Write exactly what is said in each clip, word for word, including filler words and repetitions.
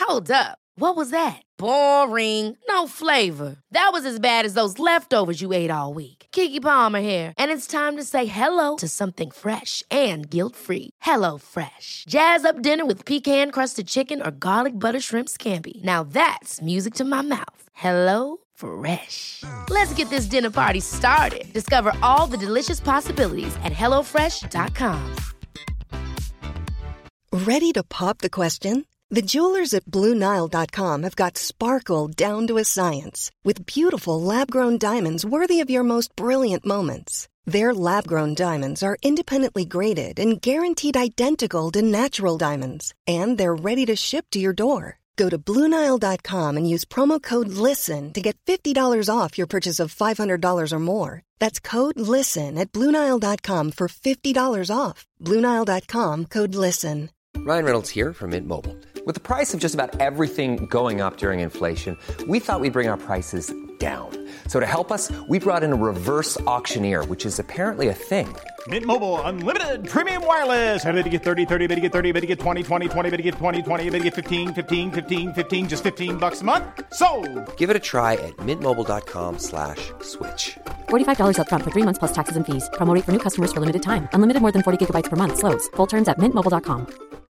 Hold up. What was that? Boring. No flavor. That was as bad as those leftovers you ate all week. Keke Palmer here, and it's time to say hello to something fresh and guilt-free. Hello Fresh. Jazz up dinner with pecan-crusted chicken or garlic butter shrimp scampi. Now that's music to my mouth. Hello Fresh. Let's get this dinner party started. Discover all the delicious possibilities at hello fresh dot com. Ready to pop the question? The jewelers at Blue Nile dot com have got sparkle down to a science with beautiful lab-grown diamonds worthy of your most brilliant moments. Their lab-grown diamonds are independently graded and guaranteed identical to natural diamonds, and they're ready to ship to your door. Go to Blue Nile dot com and use promo code LISTEN to get fifty dollars off your purchase of five hundred dollars or more. That's code LISTEN at Blue Nile dot com for fifty dollars off. Blue Nile dot com, code LISTEN. Ryan Reynolds here from Mint Mobile. With the price of just about everything going up during inflation, we thought we'd bring our prices down. So to help us, we brought in a reverse auctioneer, which is apparently a thing. Mint Mobile Unlimited Premium Wireless. How to get thirty, thirty, bit to get thirty, bit to get twenty, twenty, twenty, bit to get twenty, twenty, bit to get fifteen, fifteen, fifteen, fifteen, just fifteen bucks a month? Sold! Give it a try at mintmobile.com slash switch. forty-five dollars up front for three months plus taxes and fees. Promo rate for new customers for limited time. Unlimited more than forty gigabytes per month. Slows full terms at mint mobile dot com.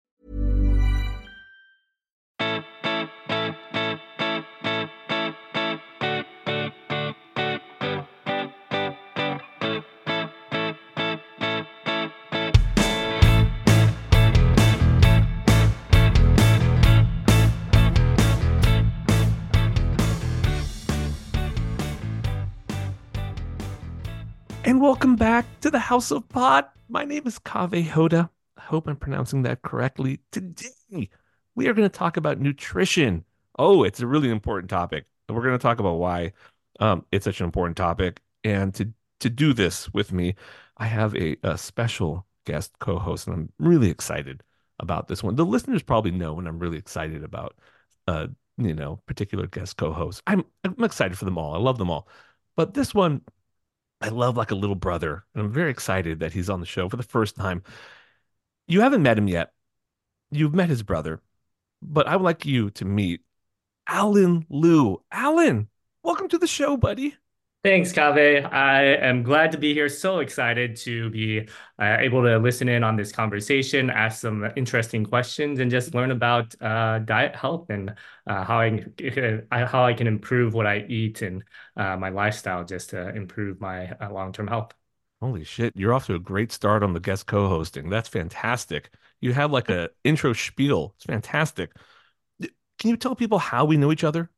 And welcome back to the House of Pod. My name is Kaveh Hoda. I hope I'm pronouncing that correctly. Today, we are going to talk about nutrition. Oh, it's a really important topic. And we're going to talk about why um, it's such an important topic. And to, to do this with me, I have a, a special guest co-host, and I'm really excited about this one. The listeners probably know when I'm really excited about, uh, you know, particular guest co-hosts. I'm, I'm excited for them all. I love them all. But this one, I love like a little brother, and I'm very excited that he's on the show for the first time. You haven't met him yet. You've met his brother, but I would like you to meet Alan Liu. Alan, welcome to the show, buddy. Thanks, Kaveh. I am glad to be here. So excited to be uh, able to listen in on this conversation, ask some interesting questions, and just learn about uh, diet health and uh, how I how I can improve what I eat and uh, my lifestyle just to improve my uh, long-term health. Holy shit, you're off to a great start on the guest co-hosting. That's fantastic. You have like a intro spiel. It's fantastic. Can you tell people how we know each other?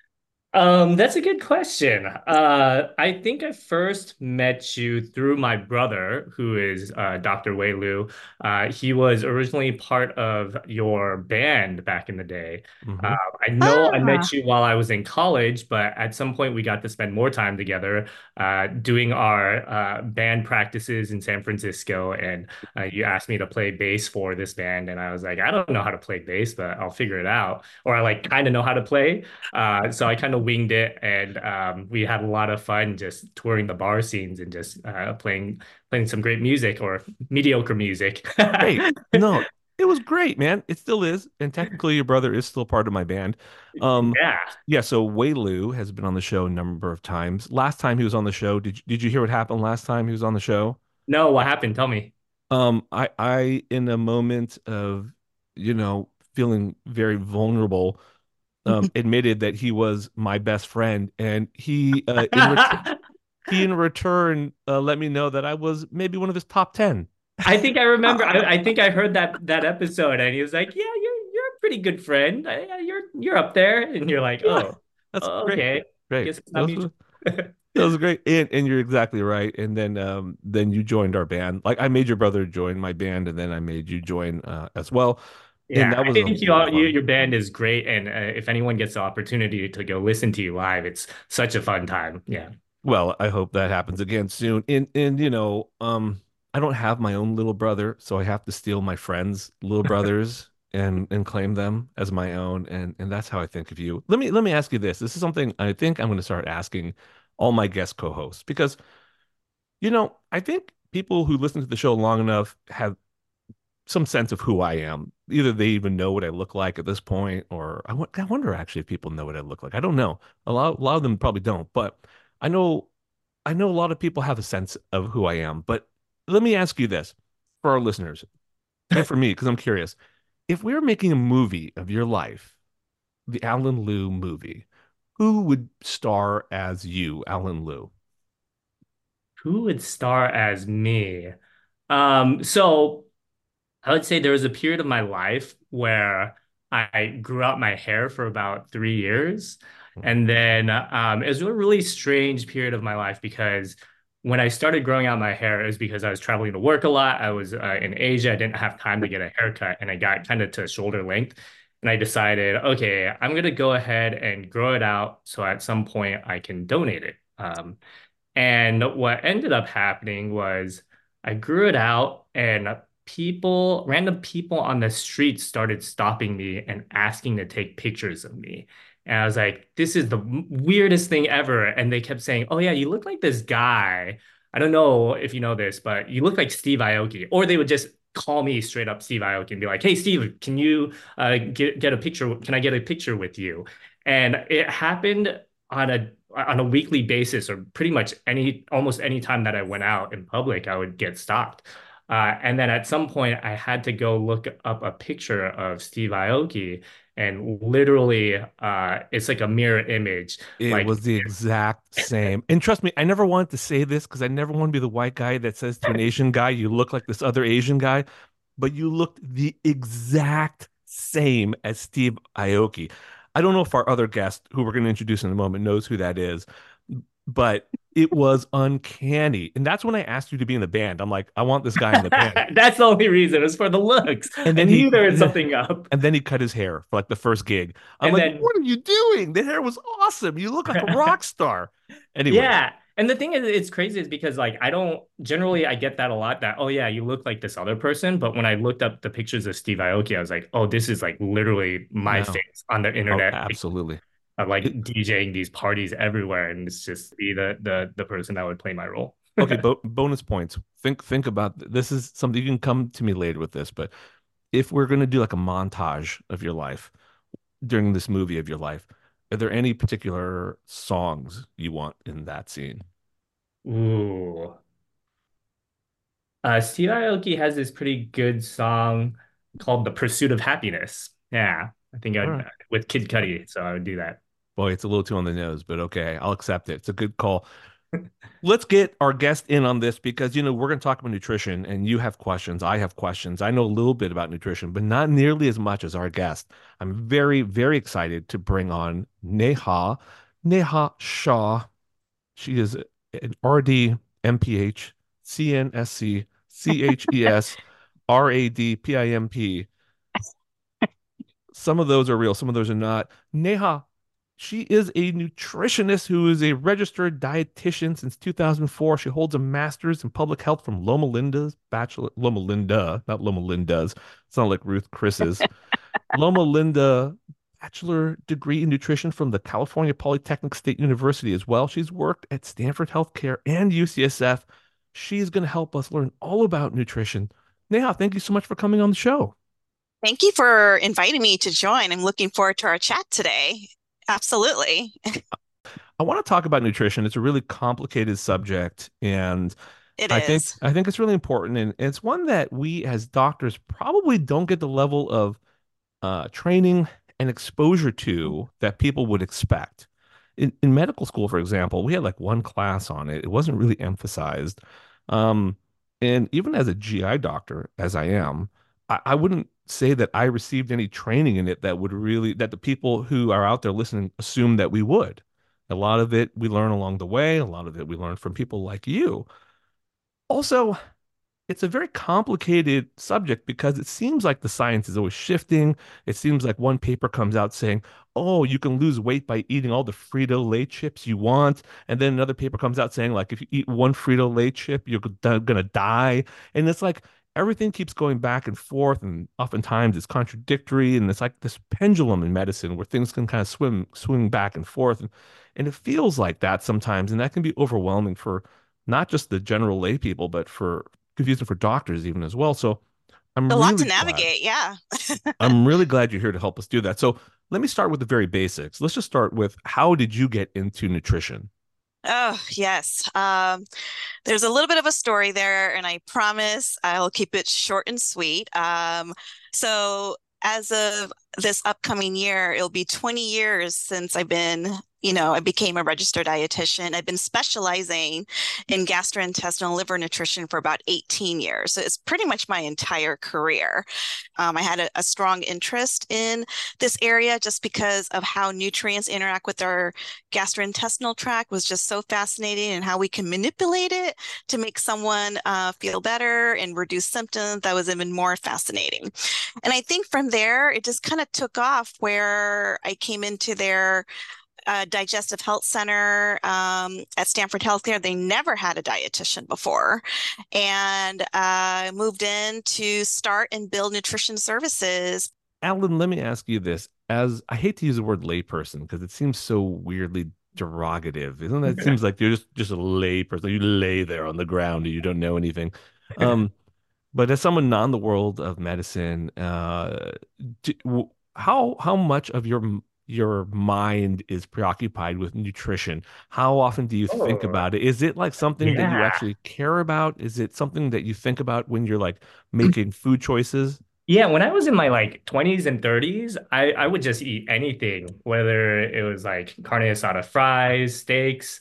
Um, that's a good question. Uh, I think I first met you through my brother, who is uh, Doctor Wei Liu. Uh, he was originally part of your band back in the day. Mhm. Uh, I know I Ah. met you while I was in college, but at some point we got to spend more time together uh, doing our uh, band practices in San Francisco. And uh, you asked me to play bass for this band, and I was like, I don't know how to play bass, but I'll figure it out. Or I like kind of know how to play. Uh, so I kind of winged it, and um, we had a lot of fun just touring the bar scenes and just uh, playing playing some great music or mediocre music. Hey, no, it was great, man. It still is. And technically your brother is still part of my band. Um, Yeah. yeah, so Wei Liu has been on the show a number of times. Last time he was on the show, did you, did you hear what happened last time he was on the show? No, what happened? Tell me. Um, I, I, in a moment of, you know, feeling very vulnerable, um, admitted that he was my best friend, and he, uh, in ret- he in return, uh, let me know that I was maybe one of his top ten. I think I remember. I, I think I heard that that episode, and he was like, "Yeah, you're you're a pretty good friend. I, you're you're up there." And you're like, "Oh, That's oh, great. okay. Great. Guess it's That not was, mutual." that was great. And and you're exactly right. And then um then you joined our band. Like I made your brother join my band, and then I made you join uh, as well. And Yeah, that I was a think you, lot all, of you fun. your band is great, and uh, if anyone gets the opportunity to go listen to you live, it's such a fun time. Yeah. Well, I hope that happens again soon. And and you know, um, I don't have my own little brother, so I have to steal my friends' little brothers and and claim them as my own. And and that's how I think of you. Let me let me ask you this. This is something I think I'm going to start asking all my guest co-hosts because, you know, I think people who listen to the show long enough have some sense of who I am. Either they even know what I look like at this point, or I, I wonder actually if people know what I look like. I don't know. A lot, a lot of them probably don't, but I know, I know a lot of people have a sense of who I am. But let me ask you this for our listeners and for me, because I'm curious. If we were making a movie of your life, the Alan Liu movie, who would star as you, Alan Liu? Who would star as me? Um, so I would say there was a period of my life where I grew out my hair for about three years. And then um, it was a really strange period of my life because when I started growing out my hair, it was because I was traveling to work a lot. I was uh, in Asia. I didn't have time to get a haircut, and I got kind of to shoulder length. And I decided, okay, I'm going to go ahead and grow it out so at some point I can donate it. Um, and what ended up happening was I grew it out and people, random people on the street started stopping me and asking to take pictures of me. And I was like, this is the weirdest thing ever. And they kept saying, oh, yeah, you look like this guy. I don't know if you know this, but you look like Steve Aoki. Or they would just call me straight up Steve Aoki and be like, hey, Steve, can you uh, get, get a picture? Can I get a picture with you? And it happened on a on a weekly basis, or pretty much any almost any time that I went out in public, I would get stopped. Uh, and then at some point, I had to go look up a picture of Steve Aoki, and literally, uh, it's like a mirror image. It Like, was the exact same. And trust me, I never wanted to say this because I never want to be the white guy that says to an Asian guy, you look like this other Asian guy, but you looked the exact same as Steve Aoki. I don't know if our other guest, who we're going to introduce in a moment, knows who that is, but it was uncanny. And that's when I asked you to be in the band. I'm like, I want this guy in the band. that's the only reason. It was for the looks. And then I he knew there was something up. And then he cut his hair for like the first gig. I'm And like, then, what are you doing? The hair was awesome. You look like a rock star. Anyway, yeah. And the thing is, it's crazy is because like I don't generally I get that a lot that, oh yeah, you look like this other person. But when I looked up the pictures of Steve Aoki, I was like, oh, this is like literally my no. face on the Oh, internet. absolutely. Of like It- DJing these parties everywhere, and it's just be the the the person that would play my role. okay, bo bonus points. Think think about th- this is something you can come to me later with this, but if we're going to do like a montage of your life during this movie of your life, are there any particular songs you want in that scene? Ooh. Uh, Steve Aoki has this pretty good song called "The Pursuit of Happiness." Yeah, I think All I'd right. with Kid Cudi, so I would do that. Boy, it's a little too on the nose, but okay, I'll accept it. It's a good call. Let's get our guest in on this because, you know, we're going to talk about nutrition and you have questions. I have questions. I know a little bit about nutrition, but not nearly as much as our guest. I'm very, very excited to bring on Neha, Neha Shah. She is an R D, M P H, C N S C, C H E S, R A D, P I M P. Some of those are real, some of those are not. Neha, she is a nutritionist who is a registered dietitian since two thousand four. She holds a master's in public health from Loma Linda's bachelor, Loma Linda, not Loma Linda's. It's not like Ruth Chris's. Loma Linda bachelor degree in nutrition from the California Polytechnic State University as well. She's worked at Stanford Healthcare and U C S F. She's going to help us learn all about nutrition. Neha, thank you so much for coming on the show. Thank you for inviting me to join. I'm looking forward to our chat today. Absolutely. I want to talk about nutrition. It's a really complicated subject, and It I think is. I think it's really important, and it's one that we as doctors probably don't get the level of uh, training and exposure to that people would expect. In in medical school, for example, we had like one class on it. It wasn't really emphasized. Um, and even as a G I doctor, as I am, I, I wouldn't say that I received any training in it that would really that the people who are out there listening assume that we would. A lot of it we learn along the way. A lot of it we learn from people like you. Also, it's a very complicated subject because it seems like the science is always shifting. It seems like one paper comes out saying, oh, you can lose weight by eating all the Frito-Lay chips you want. And then another paper comes out saying, like, if you eat one Frito-Lay chip, you're going to die. And it's like everything keeps going back and forth. And oftentimes it's contradictory. And it's like this pendulum in medicine where things can kind of swim, swing back and forth. And, and it feels like that sometimes. And that can be overwhelming for not just the general lay people, but for confusing for doctors even as well. So I'm A lot to really glad. navigate. Yeah. I'm really glad you're here to help us do that. So let me start with the very basics. Let's just start with how did you get into nutrition? Oh, yes. Um, there's a little bit of a story there, and I promise I'll keep it short and sweet. Um, so as of this upcoming year, it'll be twenty years since I've been, you know, I became a registered dietitian. I've been specializing in gastrointestinal liver nutrition for about eighteen years. So it's pretty much my entire career. Um, I had a, a strong interest in this area just because of how nutrients interact with our gastrointestinal tract was just so fascinating, and how we can manipulate it to make someone uh, feel better and reduce symptoms. That was even more fascinating. And I think from there, it just kind of took off where I came into their uh, digestive health center um, at Stanford Healthcare. They never had a dietitian before, and I uh, moved in to start and build nutrition services. Alan, let me ask you this. As I hate to use the word layperson because it seems so weirdly derogative. Isn't that? It seems like you're just just a layperson. You lay there on the ground and you don't know anything. Um, but as someone not in the world of medicine, uh, do, w- how how much of your your mind is preoccupied with nutrition? How often do you think Oh, about it? Is it like something that you yeah. actually care about? Is it something that you think about when you're like making food choices? Yeah, when I was in my like twenties and thirties, I, I would just eat anything, whether it was like carne asada fries, steaks,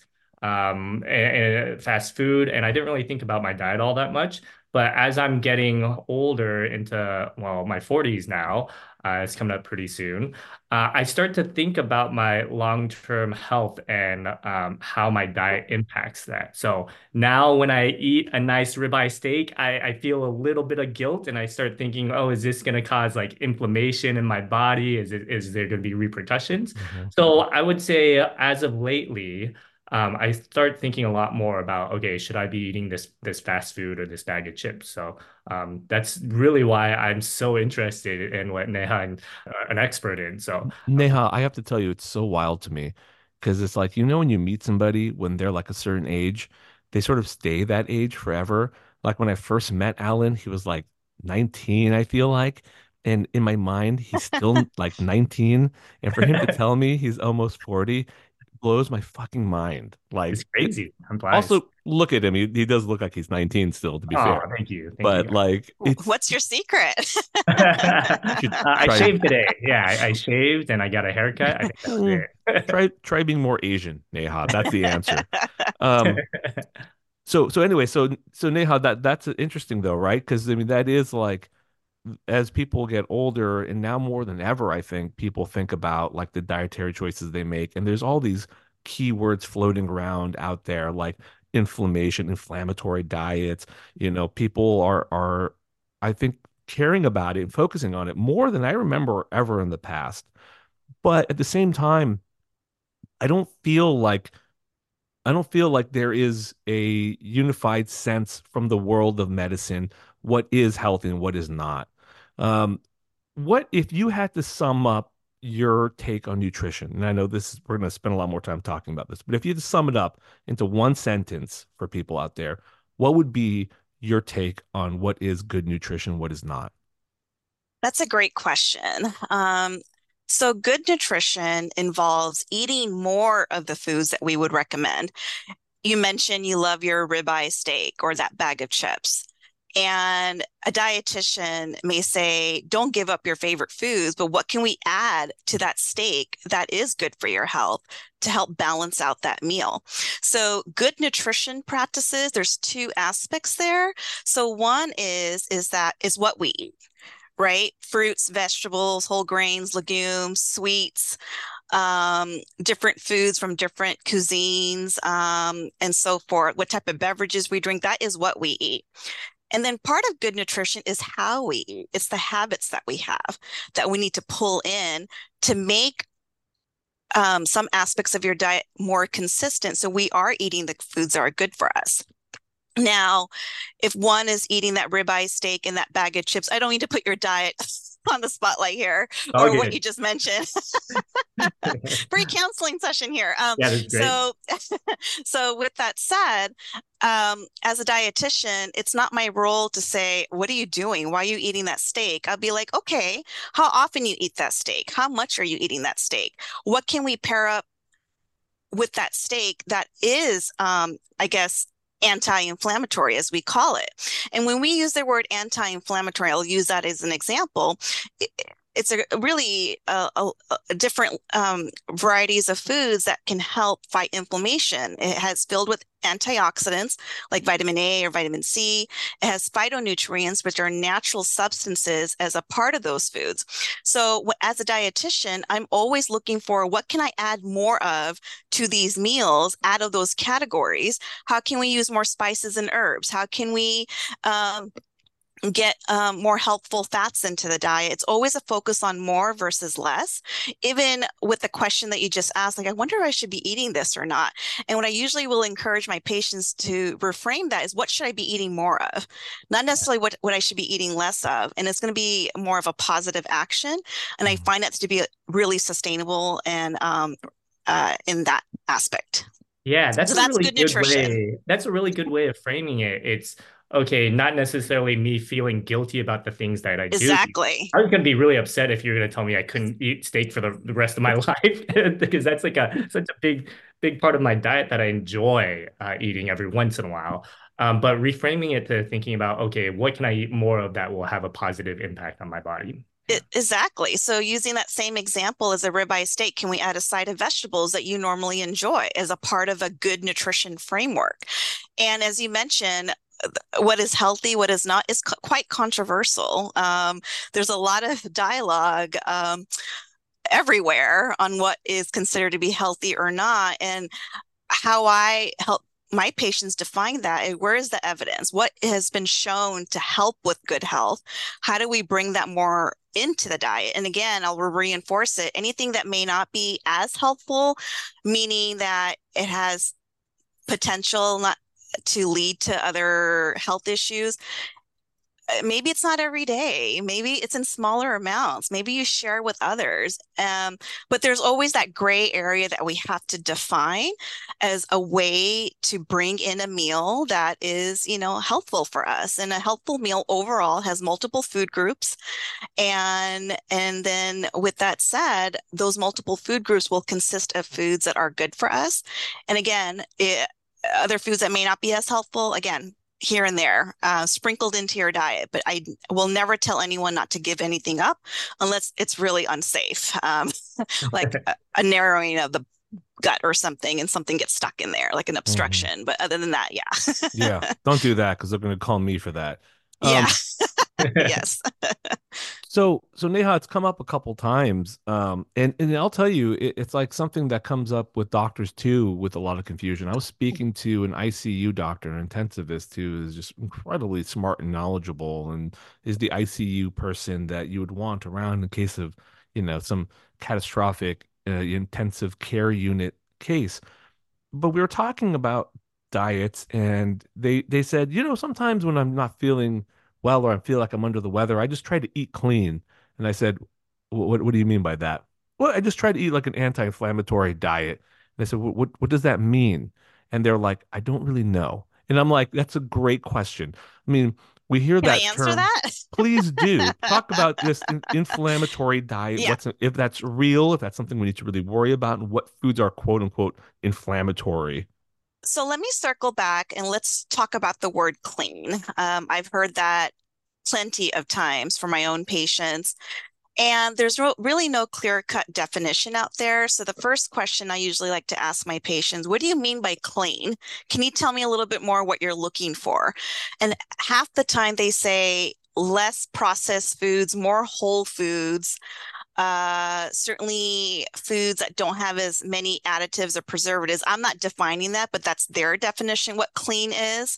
um, and, and fast food. And I didn't really think about my diet all that much. But as I'm getting older into, well, my forties now, uh, it's coming up pretty soon, uh, I start to think about my long-term health and um, how my diet impacts that. So now, when I eat a nice ribeye steak, I, I feel a little bit of guilt, and I start thinking, oh, is this going to cause like inflammation in my body? Is it, is there going to be repercussions? Mhm. So I would say, as of lately, um, I start thinking a lot more about, okay, should I be eating this this fast food or this bag of chips? So um, that's really why I'm so interested in what Neha is uh, an expert in. So Neha, I have to tell you, it's so wild to me because it's like, you know, when you meet somebody when they're like a certain age, they sort of stay that age forever. Like when I first met Alan, he was like nineteen, I feel like. And in my mind, he's still like nineteen. And for him to tell me he's almost forty blows my fucking mind. it's Like, it, crazy. I'm biased. also, look at him. He, he does look like he's nineteen still, to be Oh, fair. thank you. Thank you. But like, it's, What's your secret? you should Uh, I try. shaved today. Yeah, I, I shaved and I got a haircut. I think that was Try try being more Asian, Neha. That's the answer. Um, it. so so anyway, so so Neha, that that's interesting though, right? Because I mean that is like as people get older, and now more than ever, I think people think about like the dietary choices they make, and there's all these keywords floating around out there, like inflammation, inflammatory diets. You know, people are are I think caring about it and focusing on it more than I remember ever in the past. But at the same time, I don't feel like I don't feel like there is a unified sense from the world of medicine what is healthy and what is not. Um, what if you had to sum up your take on nutrition? And I know this is, we're going to spend a lot more time talking about this, but if you had to sum it up into one sentence for people out there, what would be your take on what is good nutrition, what is not? That's a great question. Um, so good nutrition involves eating more of the foods that we would recommend. You mentioned you love your ribeye steak or that bag of chips. And a dietitian may say, don't give up your favorite foods, but what can we add to that steak that is good for your health to help balance out that meal? So good nutrition practices, there's two aspects there. So one is, is that is what we eat, right? Fruits, vegetables, whole grains, legumes, sweets, um, different foods from different cuisines, um, and so forth. What type of beverages we drink, that is what we eat. And then part of good nutrition is how we eat. It's the habits that we have that we need to pull in to make um, some aspects of your diet more consistent. So we are eating the foods that are good for us. Now, if one is eating that ribeye steak and that bag of chips, I don't need to put your diet on the spotlight here, All or what good. you just mentioned. Free counseling session here. Um, Yeah, that's great. so, so with that said, um, as a dietitian, it's not my role to say, what are you doing? Why are you eating that steak? I'll be like, okay, how often you eat that steak? How much are you eating that steak? What can we pair up with that steak that is, um, I guess, anti-inflammatory, as we call it? And when we use the word anti-inflammatory, I'll use that as an example. It, it's a really uh, a, a different um, varieties of foods that can help fight inflammation. It has filled with antioxidants like vitamin A or vitamin C. It has phytonutrients, which are natural substances as a part of those foods. So as a dietitian, I'm always looking for what can I add more of to these meals out of those categories? How can we use more spices and herbs? How can we um, get um, more helpful fats into the diet? It's always a focus on more versus less. Even with the question that you just asked, like, I wonder if I should be eating this or not. And what I usually will encourage my patients to reframe that is, what should I be eating more of? Not necessarily what, what I should be eating less of. And it's going to be more of a positive action. And I find that to be really sustainable and um, uh, in that aspect. Yeah, that's So a that's really good good nutrition. way. That's a really good way of framing it. It's okay, not necessarily me feeling guilty about the things that I do. Exactly. I was going to be really upset if you're going to tell me I couldn't eat steak for the, the rest of my life, because that's like a such a big, big part of my diet that I enjoy uh, eating every once in a while. Um, but reframing it to thinking about, okay, what can I eat more of that will have a positive impact on my body? It, exactly. So using that same example as a ribeye steak, can we add a side of vegetables that you normally enjoy as a part of a good nutrition framework? And as you mentioned, what is healthy, what is not, is co- quite controversial. Um, there's a lot of dialogue um, everywhere on what is considered to be healthy or not. And how I help my patients define that, where is the evidence? What has been shown to help with good health? How do we bring that more into the diet? And again, I'll reinforce it. Anything that may not be as helpful, meaning that it has potential not to lead to other health issues, maybe it's not every day. Maybe it's in smaller amounts. Maybe you share with others. Um, but there's always that gray area that we have to define as a way to bring in a meal that is, you know, helpful for us. And a helpful meal overall has multiple food groups. And, and then with that said, those multiple food groups will consist of foods that are good for us. And again, it, other foods that may not be as helpful, again, here and there, uh, sprinkled into your diet. But I will never tell anyone not to give anything up unless it's really unsafe, um, like a, a narrowing of the gut or something, and something gets stuck in there, like an obstruction. Mm-hmm. But other than that, yeah. Yeah, don't do that, because they're going to call me for that. Um, yeah. Yes. So, so Neha, it's come up a couple times, um, and and I'll tell you, it, it's like something that comes up with doctors too, with a lot of confusion. I was speaking to an I C U doctor, an intensivist, who is just incredibly smart and knowledgeable, and is the I C U person that you would want around in case of, you know, some catastrophic uh, intensive care unit case. But we were talking about diets, and they they said, you know, sometimes when I'm not feeling well, or I feel like I'm under the weather, I just try to eat clean. And I said, what, what do you mean by that? Well, I just try to eat like an anti-inflammatory diet. And I said, what, what, what does that mean? And they're like, I don't really know. And I'm like, that's a great question. I mean, we hear Can that I answer term. that? Please do talk about this in, inflammatory diet. Yeah. What's if that's real, if that's something we need to really worry about, and what foods are quote unquote inflammatory. So let me circle back and let's talk about the word clean. Um, I've heard that plenty of times for my own patients, and there's re- really no clear-cut definition out there. So the first question I usually like to ask my patients, what do you mean by clean? Can you tell me a little bit more what you're looking for? And half the time they say less processed foods, more whole foods, uh certainly foods that don't have as many additives or preservatives. I'm not defining that, but that's their definition, what clean is.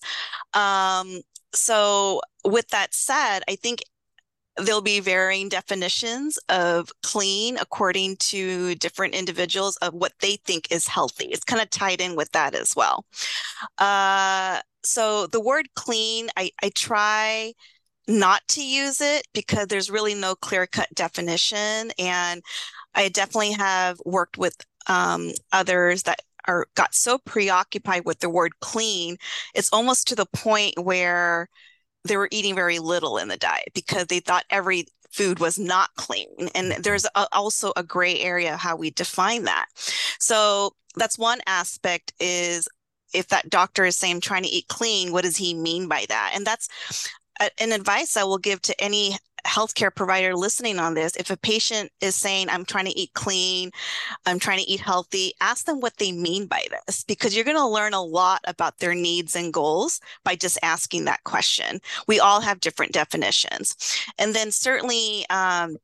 Um so with that said, I think there'll be varying definitions of clean according to different individuals of what they think is healthy. It's kind of tied in with that as well. Uh so the word clean, I I try not to use it because there's really no clear-cut definition. And I definitely have worked with um, others that are got so preoccupied with the word clean, it's almost to the point where they were eating very little in the diet because they thought every food was not clean. And there's a, also a gray area how we define that. So that's one aspect, is if that doctor is saying trying to eat clean, what does he mean by that? And that's an advice I will give to any healthcare provider listening on this. If a patient is saying, I'm trying to eat clean, I'm trying to eat healthy, ask them what they mean by this, because you're going to learn a lot about their needs and goals by just asking that question. We all have different definitions. And then certainly, um,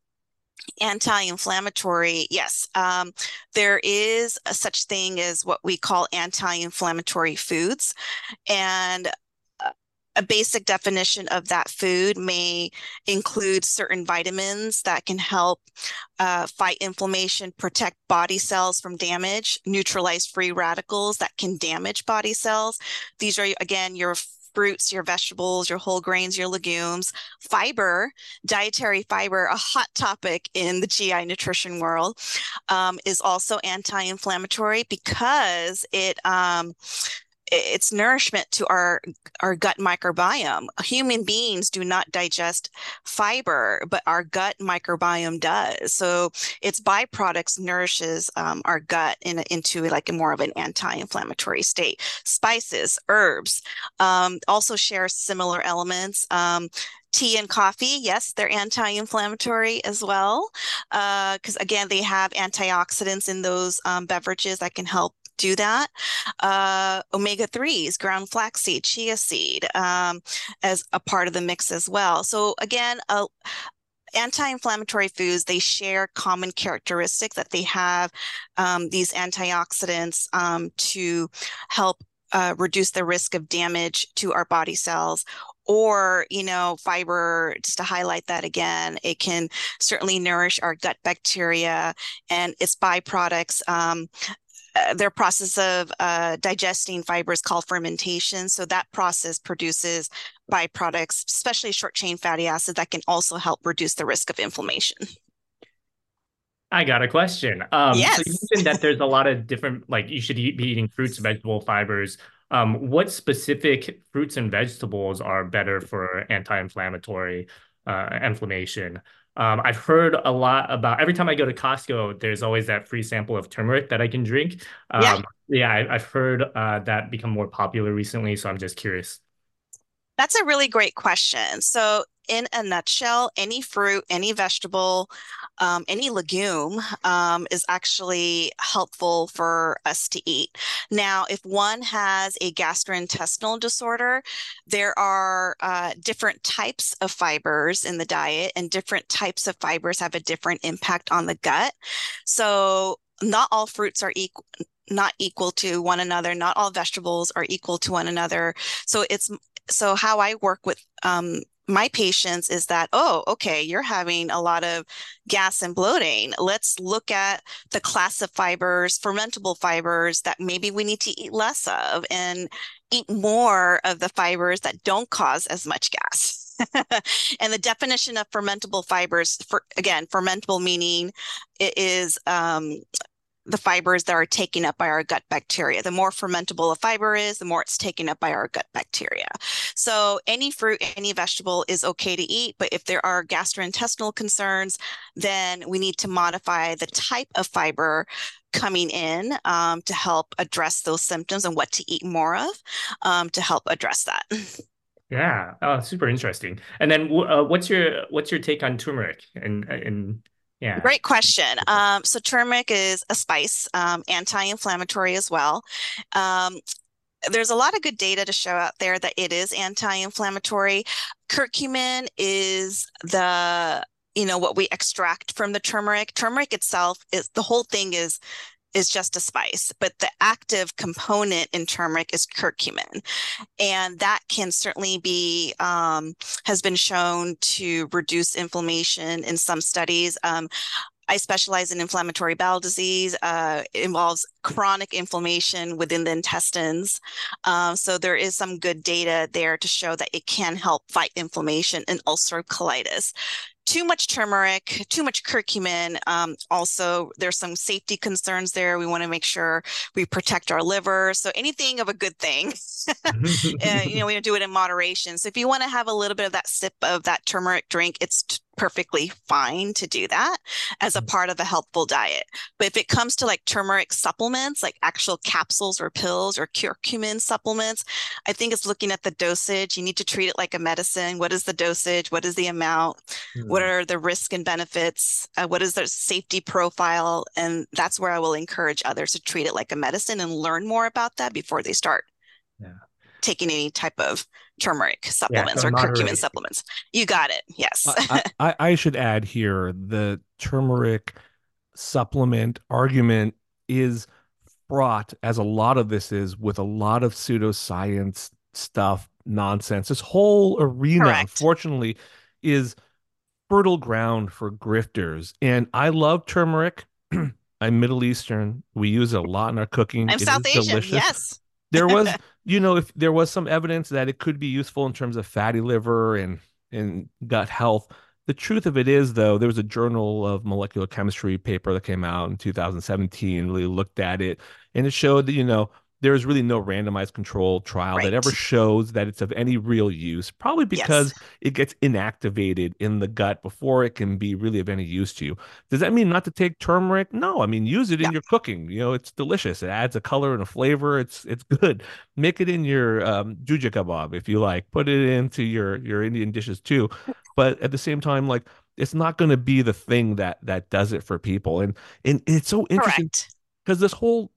anti-inflammatory, yes, um, there is a such thing as what we call anti-inflammatory foods. And a basic definition of that food may include certain vitamins that can help uh, fight inflammation, protect body cells from damage, neutralize free radicals that can damage body cells. These are, again, your fruits, your vegetables, your whole grains, your legumes. Fiber, dietary fiber, a hot topic in the G I nutrition world, um, is also anti-inflammatory because it um, it's nourishment to our, our gut microbiome. Human beings do not digest fiber, but our gut microbiome does. So its byproducts nourishes um, our gut in, into like a more of an anti-inflammatory state. Spices, herbs um, also share similar elements. Um, Tea and coffee, yes, they're anti-inflammatory as well, because uh, again, they have antioxidants in those um, beverages that can help do that. Uh, omega threes, ground flaxseed, chia seed, um, as a part of the mix as well. So again, uh, anti-inflammatory foods, they share common characteristics that they have um, these antioxidants um, to help uh, reduce the risk of damage to our body cells. Or, you know, fiber, just to highlight that again, it can certainly nourish our gut bacteria and its byproducts. Um, uh, their process of uh, digesting fiber is called fermentation. So that process produces byproducts, especially short chain fatty acids, that can also help reduce the risk of inflammation. I got a question. Um, yes. So you mentioned that there's a lot of different, like you should eat, be eating fruits, vegetable fibers. Um, what specific fruits and vegetables are better for anti-inflammatory uh, inflammation? Um, I've heard a lot about, every time I go to Costco, there's always that free sample of turmeric that I can drink. Um, yeah, yeah I, I've heard uh, that become more popular recently, so I'm just curious. That's a really great question. So in a nutshell, any fruit, any vegetable, um, any legume um, is actually helpful for us to eat. Now, if one has a gastrointestinal disorder, there are uh, different types of fibers in the diet, and different types of fibers have a different impact on the gut. So not all fruits are equal. not equal to one another. Not all vegetables are equal to one another. So it's so how I work with um, my patients is that, oh, okay, you're having a lot of gas and bloating. Let's look at the class of fibers, fermentable fibers, that maybe we need to eat less of and eat more of the fibers that don't cause as much gas. And the definition of fermentable fibers, for again, fermentable meaning it is um, the fibers that are taken up by our gut bacteria. The more fermentable a fiber is, the more it's taken up by our gut bacteria. So any fruit, any vegetable is okay to eat, but if there are gastrointestinal concerns, then we need to modify the type of fiber coming in um, to help address those symptoms and what to eat more of um, to help address that. Yeah, oh, super interesting. And then uh, what's your what's your take on turmeric and and yeah. Great question. Um, so turmeric is a spice, um, anti-inflammatory as well. Um, there's a lot of good data to show out there that it is anti-inflammatory. Curcumin is the, you know, what we extract from the turmeric. Turmeric itself is, the whole thing is is just a spice, but the active component in turmeric is curcumin. And that can certainly be, um, has been shown to reduce inflammation in some studies. Um, I specialize in inflammatory bowel disease. Uh, it involves chronic inflammation within the intestines. Um, so there is some good data there to show that it can help fight inflammation and ulcerative colitis. Too much turmeric, too much curcumin. Um, also, there's some safety concerns there. We want to make sure we protect our liver. So anything of a good thing, uh, you know, we do it in moderation. So if you want to have a little bit of that sip of that turmeric drink, it's t- perfectly fine to do that as a part of a healthful diet. But if it comes to like turmeric supplements, like actual capsules or pills or curcumin supplements, I think it's looking at the dosage. You need to treat it like a medicine. What is the dosage? What is the amount? Mm. What are the risks and benefits? Uh, what is the safety profile? And that's where I will encourage others to treat it like a medicine and learn more about that before they start yeah. taking any type of turmeric supplements yeah, or curcumin supplements. You got it. Yes. I, I, I should add here, the turmeric supplement argument is fraught, as a lot of this is, with a lot of pseudoscience stuff, nonsense. This whole arena, Correct. Unfortunately, is fertile ground for grifters. And I love turmeric. I'm Middle Eastern. We use it a lot in our cooking. I'm it South Asian. Delicious. Yes. There was, you know, if there was some evidence that it could be useful in terms of fatty liver and, and gut health. The truth of it is, though, there was a Journal of Molecular Chemistry paper that came out in two thousand seventeen, really looked at it, and it showed that, you know, there is really no randomized controlled trial right. that ever shows that it's of any real use, probably because yes. it gets inactivated in the gut before it can be really of any use to you. Does that mean not to take turmeric? No, I mean, use it in yeah. your cooking. You know, it's delicious. It adds a color and a flavor. It's it's good. Make it in your um, juja kebab if you like. Put it into your, your Indian dishes too. But at the same time, like, it's not going to be the thing that that does it for people. And, and it's so interesting because this whole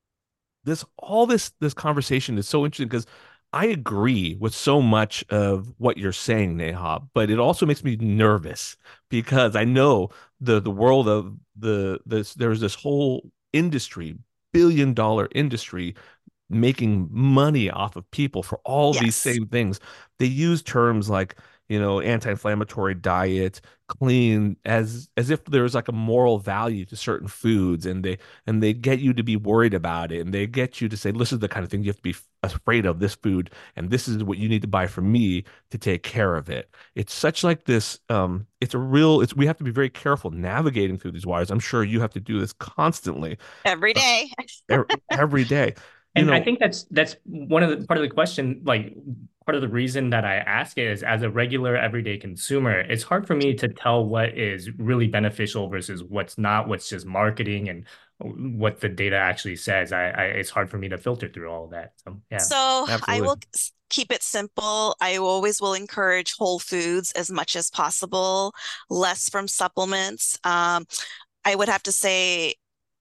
This all this this conversation is so interesting because I agree with so much of what you're saying, Neha, but it also makes me nervous because I know the the world of the this there's this whole industry, billion dollar industry, making money off of people for all yes. these same things. They use terms like, you know, anti-inflammatory diet, clean, as as if there's like a moral value to certain foods, and they and they get you to be worried about it, and they get you to say, this is the kind of thing you have to be afraid of, this food, and this is what you need to buy from me to take care of it. It's such like this, um, it's a real, it's we have to be very careful navigating through these waters. I'm sure you have to do this constantly. Every day. Uh, every, every day. You and know, I think that's that's one of the part of the question, like part of the reason that I ask it is, as a regular everyday consumer, it's hard for me to tell what is really beneficial versus what's not, what's just marketing and what the data actually says. I, I it's hard for me to filter through all of that. So yeah. So Absolutely. I will keep it simple. I always will encourage whole foods as much as possible, less from supplements. Um, I would have to say,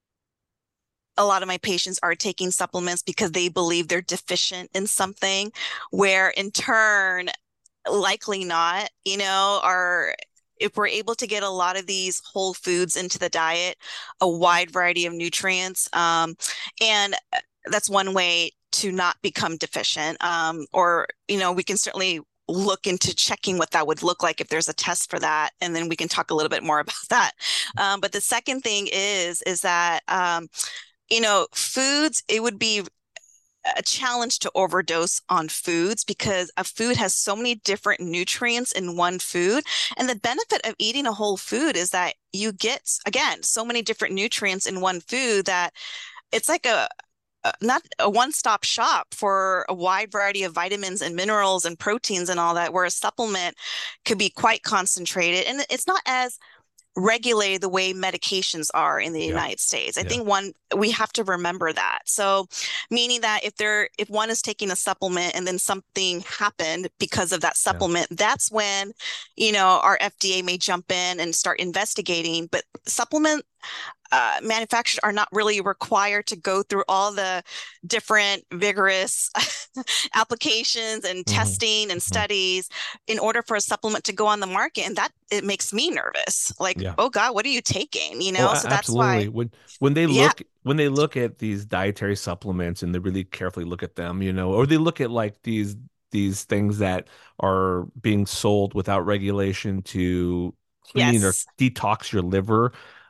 a lot of my patients are taking supplements because they believe they're deficient in something, where in turn, likely not, you know, are, if we're able to get a lot of these whole foods into the diet, a wide variety of nutrients, um, and that's one way to not become deficient. Um, or, you know, we can certainly look into checking what that would look like if there's a test for that. And then we can talk a little bit more about that. Um, but the second thing is, is that, um, you know, foods, it would be a challenge to overdose on foods because a food has so many different nutrients in one food. And the benefit of eating a whole food is that you get, again, so many different nutrients in one food that it's like a, a not a one-stop shop for a wide variety of vitamins and minerals and proteins and all that, where a supplement could be quite concentrated. And it's not as regulated the way medications are in the yeah. United States. I yeah. think one, we have to remember that. So meaning that if they're, if one is taking a supplement and then something happened because of that supplement, yeah. that's when, you know, our F D A may jump in and start investigating. But supplement Uh, manufacturers are not really required to go through all the different vigorous applications and mm-hmm. testing and mm-hmm. studies in order for a supplement to go on the market. And that, it makes me nervous. Like, yeah. oh God, what are you taking? You know, oh, so that's absolutely. why when, when they look, yeah. when they look at these dietary supplements and they really carefully look at them, you know, or they look at like these, these things that are being sold without regulation to clean yes. or detox your liver.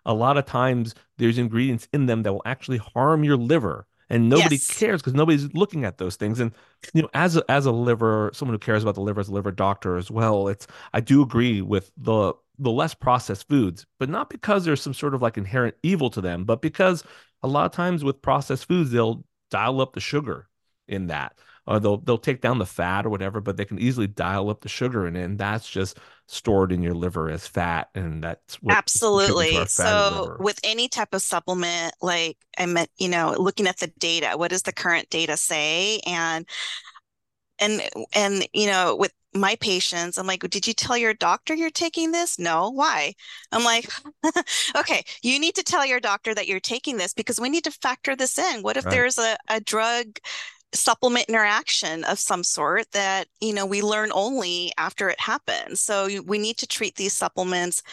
a lot of times there's ingredients in them that will actually harm your liver. And nobody Yes. cares because nobody's looking at those things. And you know, as a, as a liver, someone who cares about the liver, as a liver doctor as well, it's I do agree with the the less processed foods, but not because there's some sort of like inherent evil to them, but because a lot of times with processed foods, they'll dial up the sugar in that, or they'll they'll take down the fat or whatever, but they can easily dial up the sugar in it, and that's just stored in your liver as fat, and that's what is contributing to Absolutely. our fatty So liver. with any type of supplement, like I meant, you know, looking at the data, what does the current data say? And and and you know, with my patients, I'm like, did you tell your doctor you're taking this? No. Why? I'm like, okay, you need to tell your doctor that you're taking this because we need to factor this in. What if Right. there's a, a drug supplement interaction of some sort that, you know, we learn only after it happens? So you- we need to treat these supplements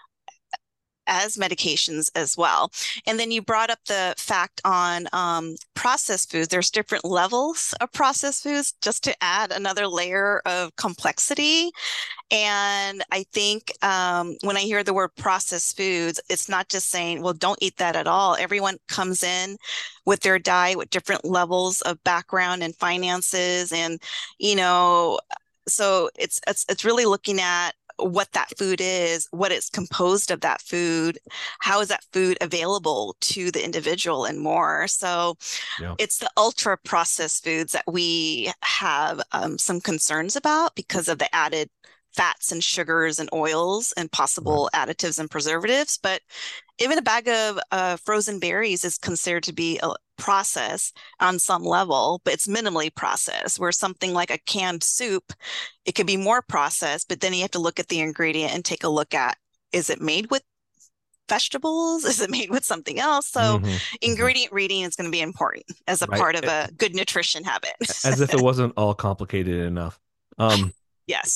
as medications as well. And then you brought up the fact on um, processed foods. There's different levels of processed foods just to add another layer of complexity. And I think um, when I hear the word processed foods, it's not just saying, well, don't eat that at all. Everyone comes in with their diet with different levels of background and finances. And, you know, so it's it's it's really looking at what that food is, what it's composed of that food, how is that food available to the individual and more. So Yeah. it's the ultra processed foods that we have um, some concerns about because of the added fats and sugars and oils and possible Right. additives and preservatives. But even a bag of uh, frozen berries is considered to be a process on some level, but it's minimally processed. Where something like a canned soup, it could be more processed, but then you have to look at the ingredient and take a look at, is it made with vegetables? Is it made with something else? So hmm hmm ingredient reading is going to be important as a Right. part of A- a good nutrition habit. As if it wasn't all complicated enough. Um, Yes.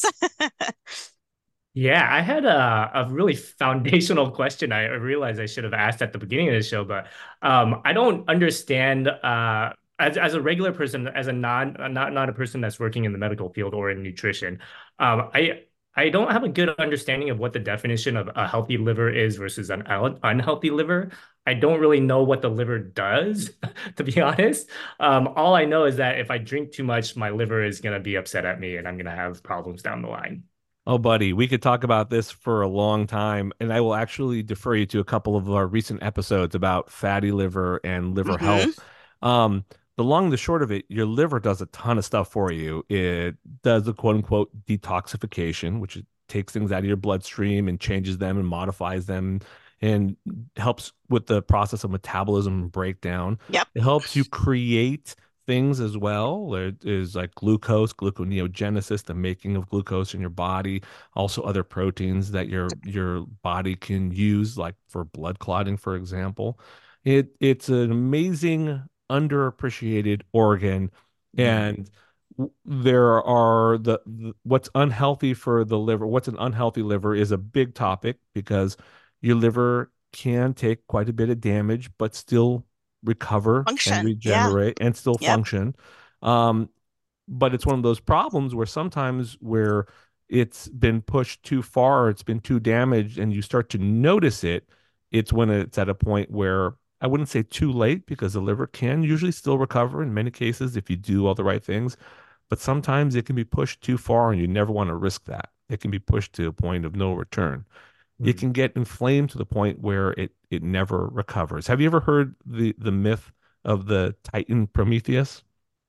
Yeah, I had a, a really foundational question I realized I should have asked at the beginning of the show, but um, I don't understand uh, as as a regular person, as a non not not a person that's working in the medical field or in nutrition. Um, I I don't have a good understanding of what the definition of a healthy liver is versus an un- unhealthy liver. I don't really know what the liver does, to be honest. Um, all I know is that if I drink too much, my liver is going to be upset at me and I'm going to have problems down the line. Oh, buddy, we could talk about this for a long time, and I will actually defer you to a couple of our recent episodes about fatty liver and liver hmm health. Um, the long and the short of it, your liver does a ton of stuff for you. It does the quote unquote detoxification, which it takes things out of your bloodstream and changes them and modifies them and helps with the process of metabolism and breakdown. Yep. It helps you create things as well. There is like glucose, gluconeogenesis, the making of glucose in your body, also other proteins that your your body can use, like for blood clotting, for example. It it's an amazing underappreciated organ, and w- there are the, the what's unhealthy for the liver. What's an unhealthy liver is a big topic because your liver can take quite a bit of damage, but still recover and Function. Yeah. regenerate and still Yep. function. Um, but it's one of those problems where sometimes where it's been pushed too far, it's been too damaged, and you start to notice it, it's when it's at a point where I wouldn't say too late because the liver can usually still recover in many cases if you do all the right things. But sometimes it can be pushed too far and you never want to risk that. It can be pushed to a point of no return. It Hmm. can get inflamed to the point where it it never recovers. Have you ever heard the the myth of the Titan Prometheus?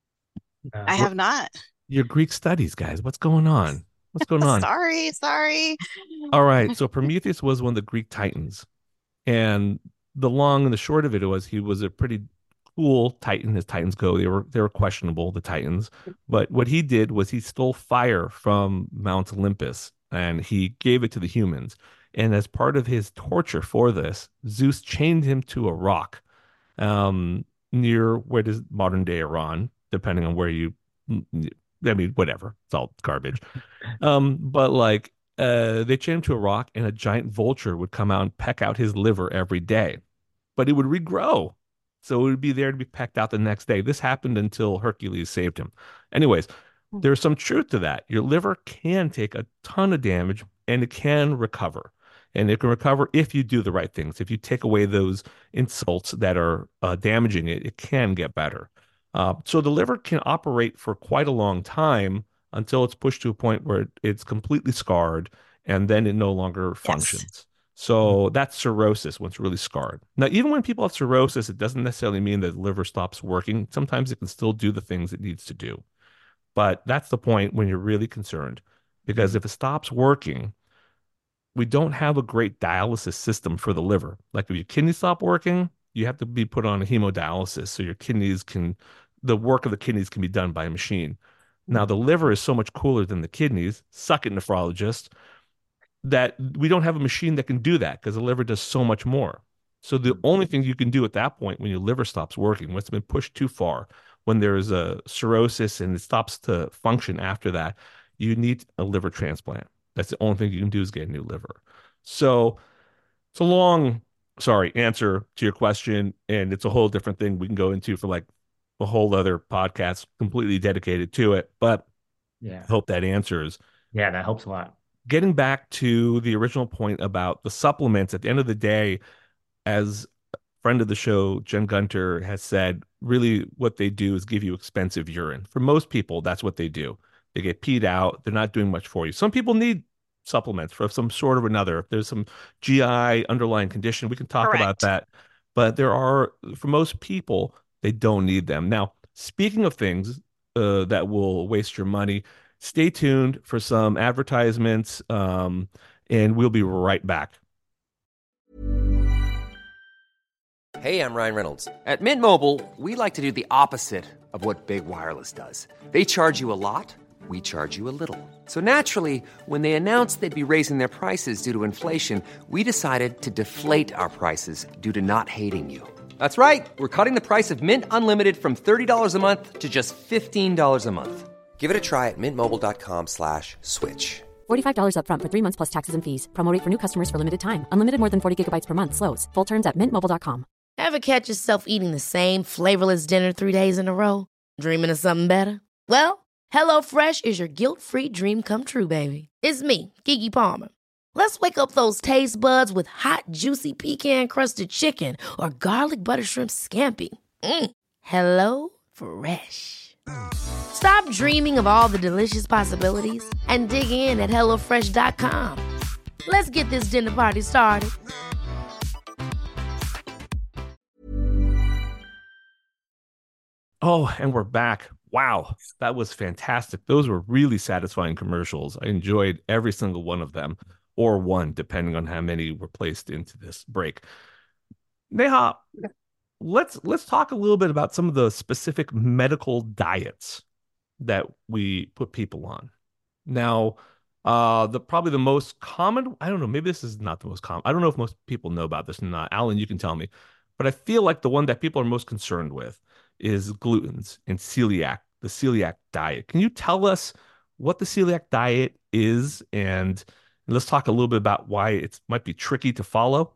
I Uh, What have not. your Greek studies, guys? What's going on? What's going on? Sorry, sorry. All right, so Prometheus was one of the Greek Titans, and the long and the short of it was he was a pretty cool Titan as Titans go. They were they were questionable, the Titans, but what he did was he stole fire from Mount Olympus and he gave it to the humans. And as part of his torture for this, Zeus chained him to a rock um, near where does modern day Iran, depending on where you, I mean, whatever, it's all garbage. Um, but like, uh, they chained him to a rock, and a giant vulture would come out and peck out his liver every day, but it would regrow. So it would be there to be pecked out the next day. This happened until Hercules saved him. Anyways, there's some truth to that. Your liver can take a ton of damage and it can recover. And it can recover if you do the right things. If you take away those insults that are uh, damaging it, it can get better. Uh, so the liver can operate for quite a long time until it's pushed to a point where it, it's completely scarred, and then it no longer functions. Yes. So that's cirrhosis when it's really scarred. Now, even when people have cirrhosis, it doesn't necessarily mean that the liver stops working. Sometimes it can still do the things it needs to do. But that's the point when you're really concerned, because if it stops working, we don't have a great dialysis system for the liver. Like if your kidneys stop working, you have to be put on a hemodialysis so your kidneys can, the work of the kidneys can be done by a machine. Now, the liver is so much cooler than the kidneys, suck it, nephrologist, that we don't have a machine that can do that because the liver does so much more. So the only thing you can do at that point when your liver stops working, when it's been pushed too far, when there is a cirrhosis and it stops to function after that, you need a liver transplant. That's the only thing you can do is get a new liver. So it's a long, sorry, answer to your question, and it's a whole different thing we can go into for like a whole other podcast completely dedicated to it. But yeah, I hope that answers. Yeah, that helps a lot. Getting back to the original point about the supplements, at the end of the day, as a friend of the show, Jen Gunter, has said, really what they do is give you expensive urine. For most people, that's what they do. They get peed out. They're not doing much for you. Some people need supplements for some sort of another. If there's some G I underlying condition, we can talk Correct. About that. But there are, for most people, they don't need them. Now, speaking of things uh, that will waste your money, stay tuned for some advertisements, um, and we'll be right back. Hey, I'm Ryan Reynolds. At Mint Mobile, we like to do the opposite of what Big Wireless does. They charge you a lot. We charge you a little. So naturally, when they announced they'd be raising their prices due to inflation, we decided to deflate our prices due to not hating you. That's right. We're cutting the price of Mint Unlimited from thirty dollars a month to just fifteen dollars a month. Give it a try at mintmobile.com slash switch. forty-five dollars up front for three months plus taxes and fees. Promo rate for new customers for limited time. Unlimited more than forty gigabytes per month. Slows full terms at mint mobile dot com. Ever catch yourself eating the same flavorless dinner three days in a row? Dreaming of something better? Well, HelloFresh is your guilt-free dream come true, baby. It's me, Keke Palmer. Let's wake up those taste buds with hot, juicy pecan-crusted chicken or garlic butter shrimp scampi. Mm. Hello Fresh. Stop dreaming of all the delicious possibilities and dig in at hello fresh dot com. Let's get this dinner party started. Oh, and we're back. Wow, that was fantastic. Those were really satisfying commercials. I enjoyed every single one of them, or one, depending on how many were placed into this break. Neha, let's let's talk a little bit about some of the specific medical diets that we put people on. Now, uh, the probably the most common, I don't know, maybe this is not the most common. I don't know if most people know about this or not. Alan, you can tell me. But I feel like the one that people are most concerned with is glutens and celiac, the celiac diet. Can you tell us what the celiac diet is? And let's talk a little bit about why it might be tricky to follow.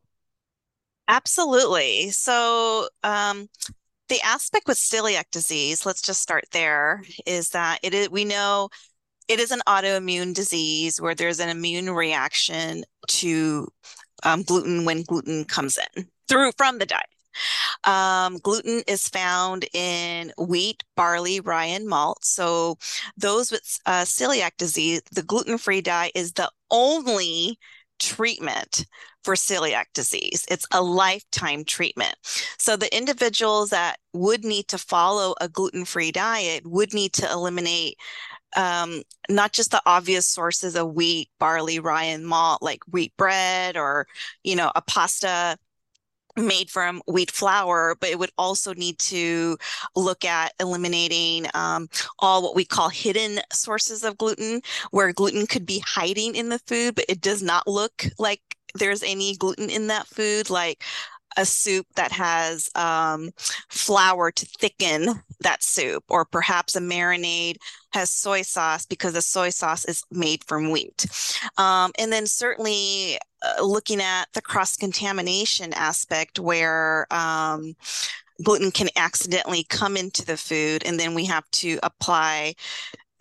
Absolutely. So um, the aspect with celiac disease, let's just start there, is that it is, we know it is an autoimmune disease where there's an immune reaction to um, gluten when gluten comes in through from the diet. Um, gluten is found in wheat, barley, rye, and malt. So those with uh, celiac disease, the gluten-free diet is the only treatment for celiac disease. It's a lifetime treatment. So the individuals that would need to follow a gluten-free diet would need to eliminate um, not just the obvious sources of wheat, barley, rye, and malt, like wheat bread or, you know, a pasta made from wheat flour, but it would also need to look at eliminating um, all what we call hidden sources of gluten, where gluten could be hiding in the food, but it does not look like there's any gluten in that food, like a soup that has um, flour to thicken that soup, or perhaps a marinade has soy sauce because the soy sauce is made from wheat. Um, and then certainly uh, looking at the cross-contamination aspect where um, gluten can accidentally come into the food, and then we have to apply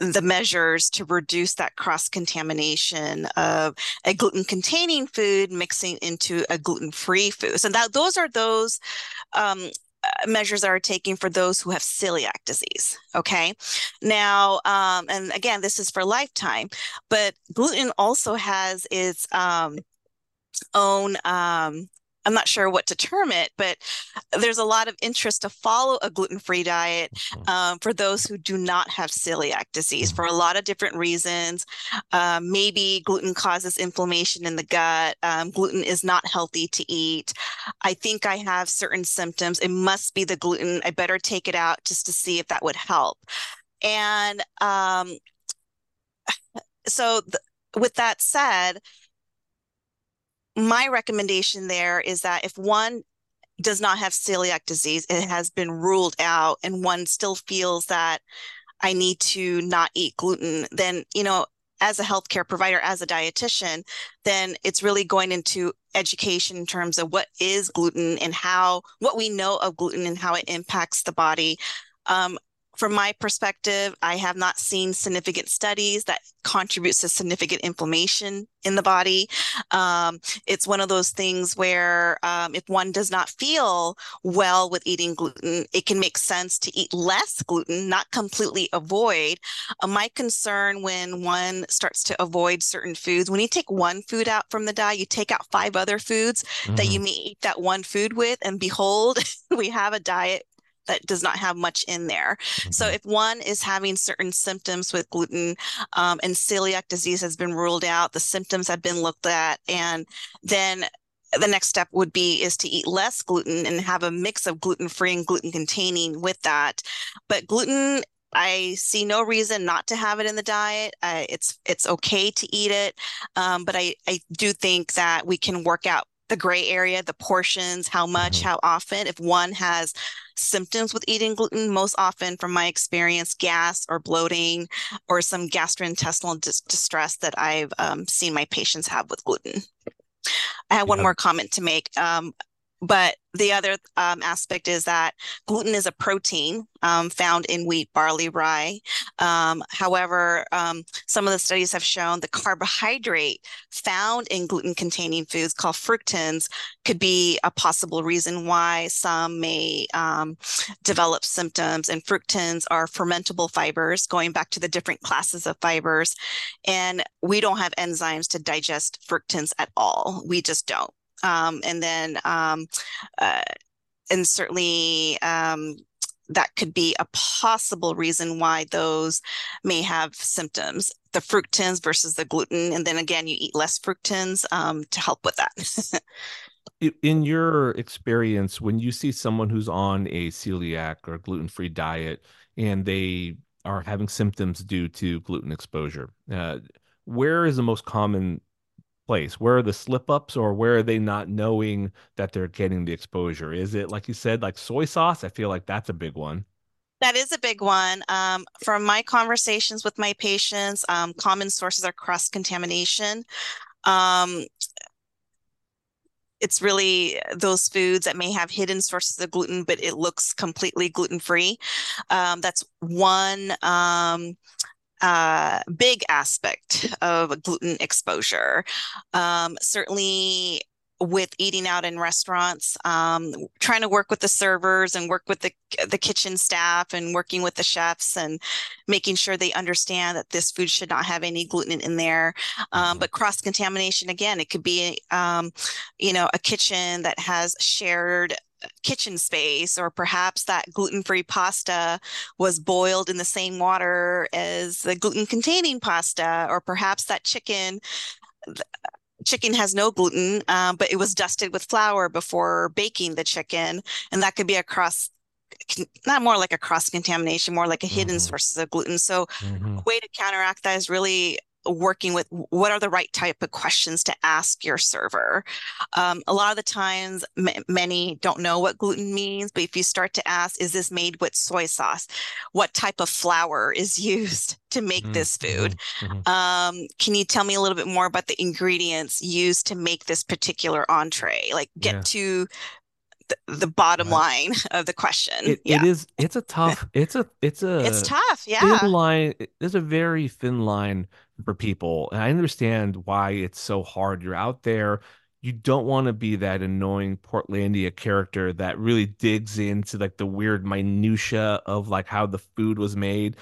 the measures to reduce that cross-contamination of a gluten-containing food mixing into a gluten-free food. So that those are those um, measures that are taken for those who have celiac disease. Okay. Now, um, and again, this is for lifetime, but gluten also has its um, own um, I'm not sure what to term it, but there's a lot of interest to follow a gluten-free diet um, for those who do not have celiac disease for a lot of different reasons. Um, maybe gluten causes inflammation in the gut. Um, gluten is not healthy to eat. I think I have certain symptoms. It must be the gluten. I better take it out just to see if that would help. And um, so th- with that said, my recommendation there is that if one does not have celiac disease, it has been ruled out, and one still feels that I need to not eat gluten, then, you know, as a healthcare provider, as a dietitian, then it's really going into education in terms of what is gluten and how, what we know of gluten and how it impacts the body. Um, From my perspective, I have not seen significant studies that contributes to significant inflammation in the body. Um, it's one of those things where um, if one does not feel well with eating gluten, it can make sense to eat less gluten, not completely avoid. Uh, my concern when one starts to avoid certain foods, when you take one food out from the diet, you take out five other foods mm-hmm. that you may eat that one food with, and behold, we have a diet that does not have much in there. Mm-hmm. So if one is having certain symptoms with gluten um, and celiac disease has been ruled out, the symptoms have been looked at, and then the next step would be is to eat less gluten and have a mix of gluten-free and gluten-containing with that. But gluten, I see no reason not to have it in the diet. Uh, it's it's okay to eat it, um, but I, I do think that we can work out the gray area, the portions, how much, mm-hmm. how often. If one has symptoms with eating gluten, most often from my experience, gas or bloating or some gastrointestinal dis- distress that I've um, seen my patients have with gluten. I have one yeah. more comment to make. Um, But the other um, aspect is that gluten is a protein um, found in wheat, barley, rye. Um, however, um, some of the studies have shown the carbohydrate found in gluten-containing foods called fructans could be a possible reason why some may um, develop symptoms. And fructans are fermentable fibers, going back to the different classes of fibers. And we don't have enzymes to digest fructans at all. We just don't. Um, and then, um, uh, and certainly um, that could be a possible reason why those may have symptoms, the fructans versus the gluten. And then again, you eat less fructans um, to help with that. In your experience, when you see someone who's on a celiac or gluten-free diet and they are having symptoms due to gluten exposure, uh, where is the most common place? Where are the slip-ups, or where are they not knowing that they're getting the exposure? Is it, like you said, like soy sauce? I feel like that's a big one. That is a big one. Um, from my conversations with my patients, um, common sources are cross-contamination. Um, it's really those foods that may have hidden sources of gluten, but it looks completely gluten-free. Um, that's one um, Uh, big aspect of gluten exposure. Um, certainly with eating out in restaurants, um, trying to work with the servers and work with the the kitchen staff and working with the chefs and making sure they understand that this food should not have any gluten in there. Um, but cross-contamination, again, it could be, um, you know, a kitchen that has shared kitchen space, or perhaps that gluten-free pasta was boiled in the same water as the gluten-containing pasta, or perhaps that chicken chicken has no gluten, um, but it was dusted with flour before baking the chicken, and that could be a cross, not more like a cross-contamination, more like a hidden mm-hmm. sources of gluten. So mm-hmm. a way to counteract that is really working with what are the right type of questions to ask your server. Um, a lot of the times, m- many don't know what gluten means, but if you start to ask, is this made with soy sauce? What type of flour is used to make mm-hmm. this food? Mm-hmm. Um, can you tell me a little bit more about the ingredients used to make this particular entree? Like get yeah. to the, the bottom Right. line of the question. It Yeah. it is it's a tough it's a it's It's a tough. thin Yeah. line. There's a very thin line for people, and I understand why it's so hard. You're out there, you don't want to be that annoying Portlandia character that really digs into like the weird minutia of like how the food was made.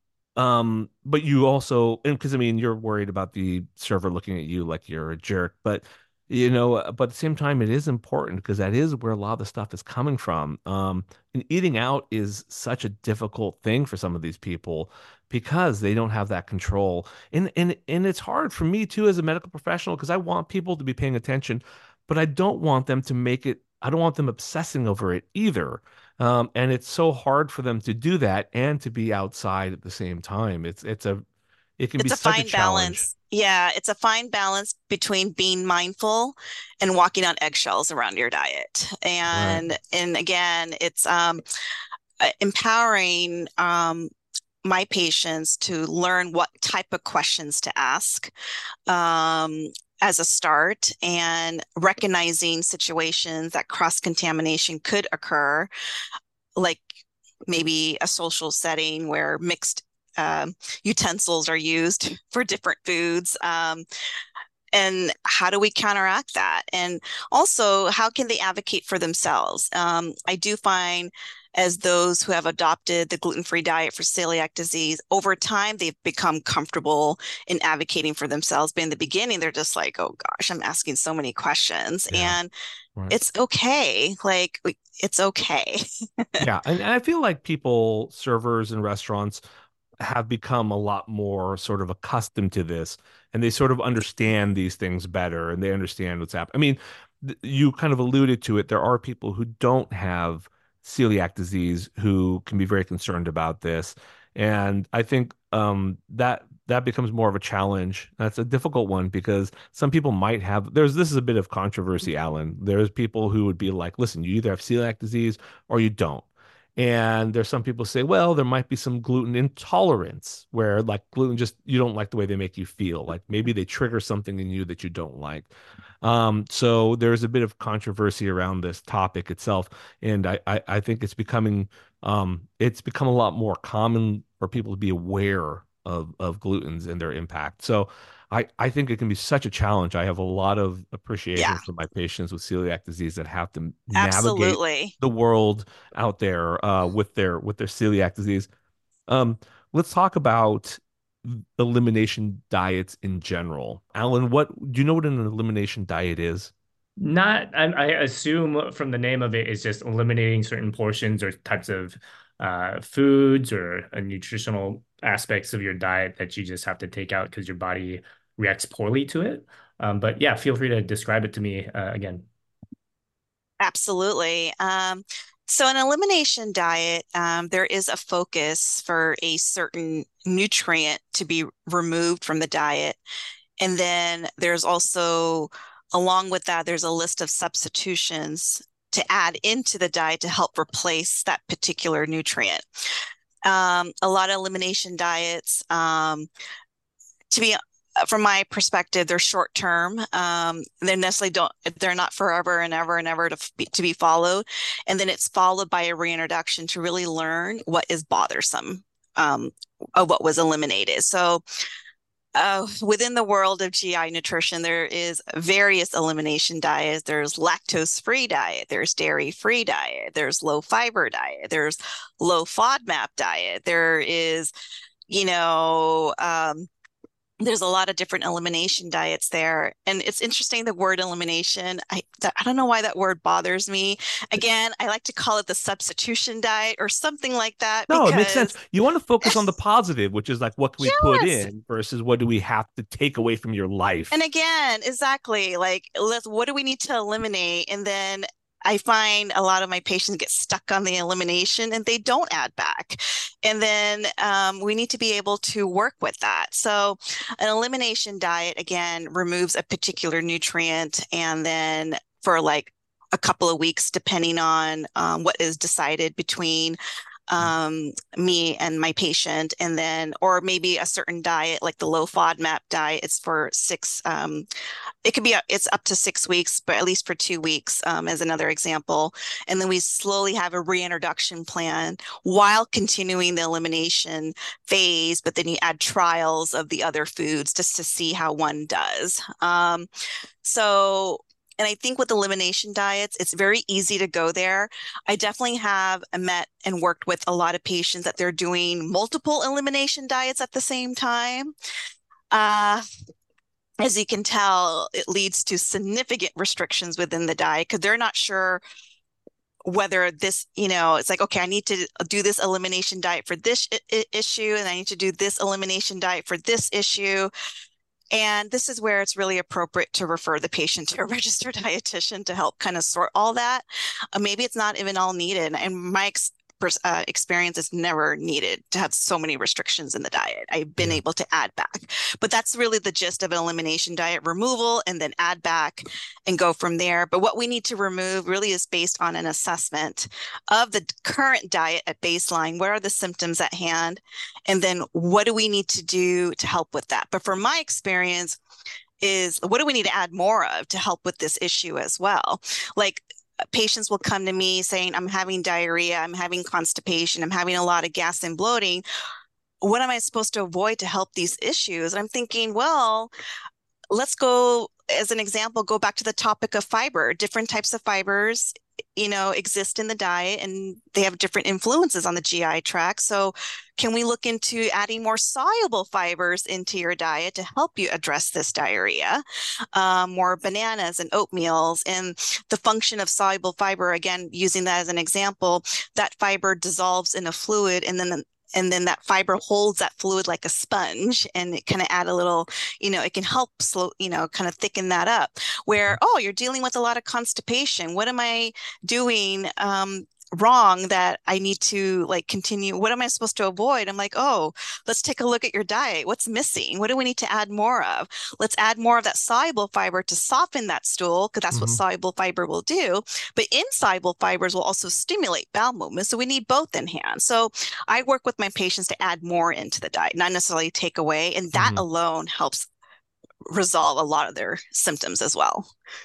Um, but you also, and because I mean, you're worried about the server looking at you like you're a jerk, but you know, uh, but at the same time, it is important because that is where a lot of the stuff is coming from. Um, and eating out is such a difficult thing for some of these people because they don't have that control. And and and it's hard for me too as a medical professional because I want people to be paying attention, but I don't want them to make it, I don't want them obsessing over it either. Um, and it's so hard for them to do that and to be outside at the same time. It's it's a it can be It's a such a fine challenge. balance. Yeah, it's a fine balance between being mindful and walking on eggshells around your diet. Right. And and again, it's um uh, empowering um my patients to learn what type of questions to ask um, as a start and recognizing situations that cross-contamination could occur, like maybe a social setting where mixed um, utensils are used for different foods. Um, and how do we counteract that? And also, how can they advocate for themselves? Um, I do find as those who have adopted the gluten-free diet for celiac disease, over time, they've become comfortable in advocating for themselves. But in the beginning, they're just like, oh gosh, I'm asking so many questions. Yeah. And Right. it's okay. Like, it's okay. Yeah. And, and I feel like people, servers in restaurants, have become a lot more sort of accustomed to this and they sort of understand these things better and they understand what's happening. I mean, th- you kind of alluded to it. There are people who don't have celiac disease who can be very concerned about this. And I think um, that that becomes more of a challenge. That's a difficult one because some people might have, there's, this is a bit of controversy, Alan. There's people who would be like, listen, you either have celiac disease or you don't. And there's some people say, well, there might be some gluten intolerance where like gluten just, you don't like the way they make you feel. Like maybe they trigger something in you that you don't like. Um, so there's a bit of controversy around this topic itself. And I, I, I think it's becoming, um, it's become a lot more common for people to be aware of, of glutens and their impact. So I, I think it can be such a challenge. I have a lot of appreciation Yeah, for my patients with celiac disease that have to navigate absolutely. the world out there uh, with their with their celiac disease. Um, let's talk about elimination diets in general. Alan, what do you know what an elimination diet is? Not, I, I assume from the name of it is just eliminating certain portions or types of uh, foods or uh, nutritional aspects of your diet that you just have to take out because your body reacts poorly to it. Um, but yeah, feel free to describe it to me uh, again. Absolutely. Um, so an elimination diet, um, there is a focus for a certain nutrient to be removed from the diet. And then there's also, along with that, there's a list of substitutions to add into the diet to help replace that particular nutrient. Um, a lot of elimination diets, um, to be from my perspective, they're short term. Um, they necessarily don't, they're not forever and ever and ever to be, to be followed. And then it's followed by a reintroduction to really learn what is bothersome um, of what was eliminated. So uh, within the world of G I nutrition, there is various elimination diets. There's lactose-free diet, there's dairy-free diet, there's low-fiber diet, there's low FODMAP diet, there is, you know, um, there's a lot of different elimination diets there. And it's interesting, the word elimination. I, I don't know why that word bothers me. Again, I like to call it the substitution diet or something like that No, it makes sense. because You want to focus on the positive, which is like what can we put yes. in versus what do we have to take away from your life. And again, exactly, like let's what do we need to eliminate? And then I find a lot of my patients get stuck on the elimination and they don't add back. And then um, we need to be able to work with that. So an elimination diet, again, removes a particular nutrient and then for like a couple of weeks, depending on um, what is decided between um, me and my patient, and then, or maybe a certain diet, like the low FODMAP diet, it's for six, um, it could be, it's up to six weeks, but at least for two weeks, um, as another example. And then we slowly have a reintroduction plan while continuing the elimination phase, but then you add trials of the other foods just to see how one does. Um, so And I think with elimination diets, it's very easy to go there. I definitely have met and worked with a lot of patients that they're doing multiple elimination diets at the same time. Uh, as you can tell, it leads to significant restrictions within the diet because they're not sure whether this, you know, it's like, okay, I need to do this elimination diet for this issue, and I need to do this elimination diet for this issue. And this is where it's really appropriate to refer the patient to a registered dietitian to help kind of sort all that. Uh, maybe it's not even all needed. And my ex uh, experience is never needed to have so many restrictions in the diet. I've been yeah. able to add back. But that's really the gist of an elimination diet: removal and then add back and go from there. But what we need to remove really is based on an assessment of the current diet at baseline. What are the symptoms at hand? And then what do we need to do to help with that? But from my experience is, what do we need to add more of to help with this issue as well? Like, patients will come to me saying, I'm having diarrhea, I'm having constipation, I'm having a lot of gas and bloating. What am I supposed to avoid to help these issues? And I'm thinking, well, let's go, as an example, go back to the topic of fiber. Different types of fibers, you know, exist in the diet, and they have different influences on the G I tract. So can we look into adding more soluble fibers into your diet to help you address this diarrhea? Um, more bananas and oatmeals, and the function of soluble fiber, again, using that as an example, that fiber dissolves in a fluid, and then the And then that fiber holds that fluid like a sponge, and it kind of add a little, you know, it can help slow, you know, kind of thicken that up. Where, oh, you're dealing with a lot of constipation. What am I doing um, wrong that I need to like continue? What am I supposed to avoid? I'm like, oh, let's take a look at your diet. What's missing? What do we need to add more of? Let's add more of that soluble fiber to soften that stool, because that's mm-hmm. what soluble fiber will do. But insoluble fibers will also stimulate bowel movement. So we need both in hand. So I work with my patients to add more into the diet, not necessarily take away. And that mm-hmm. alone helps resolve a lot of their symptoms as well.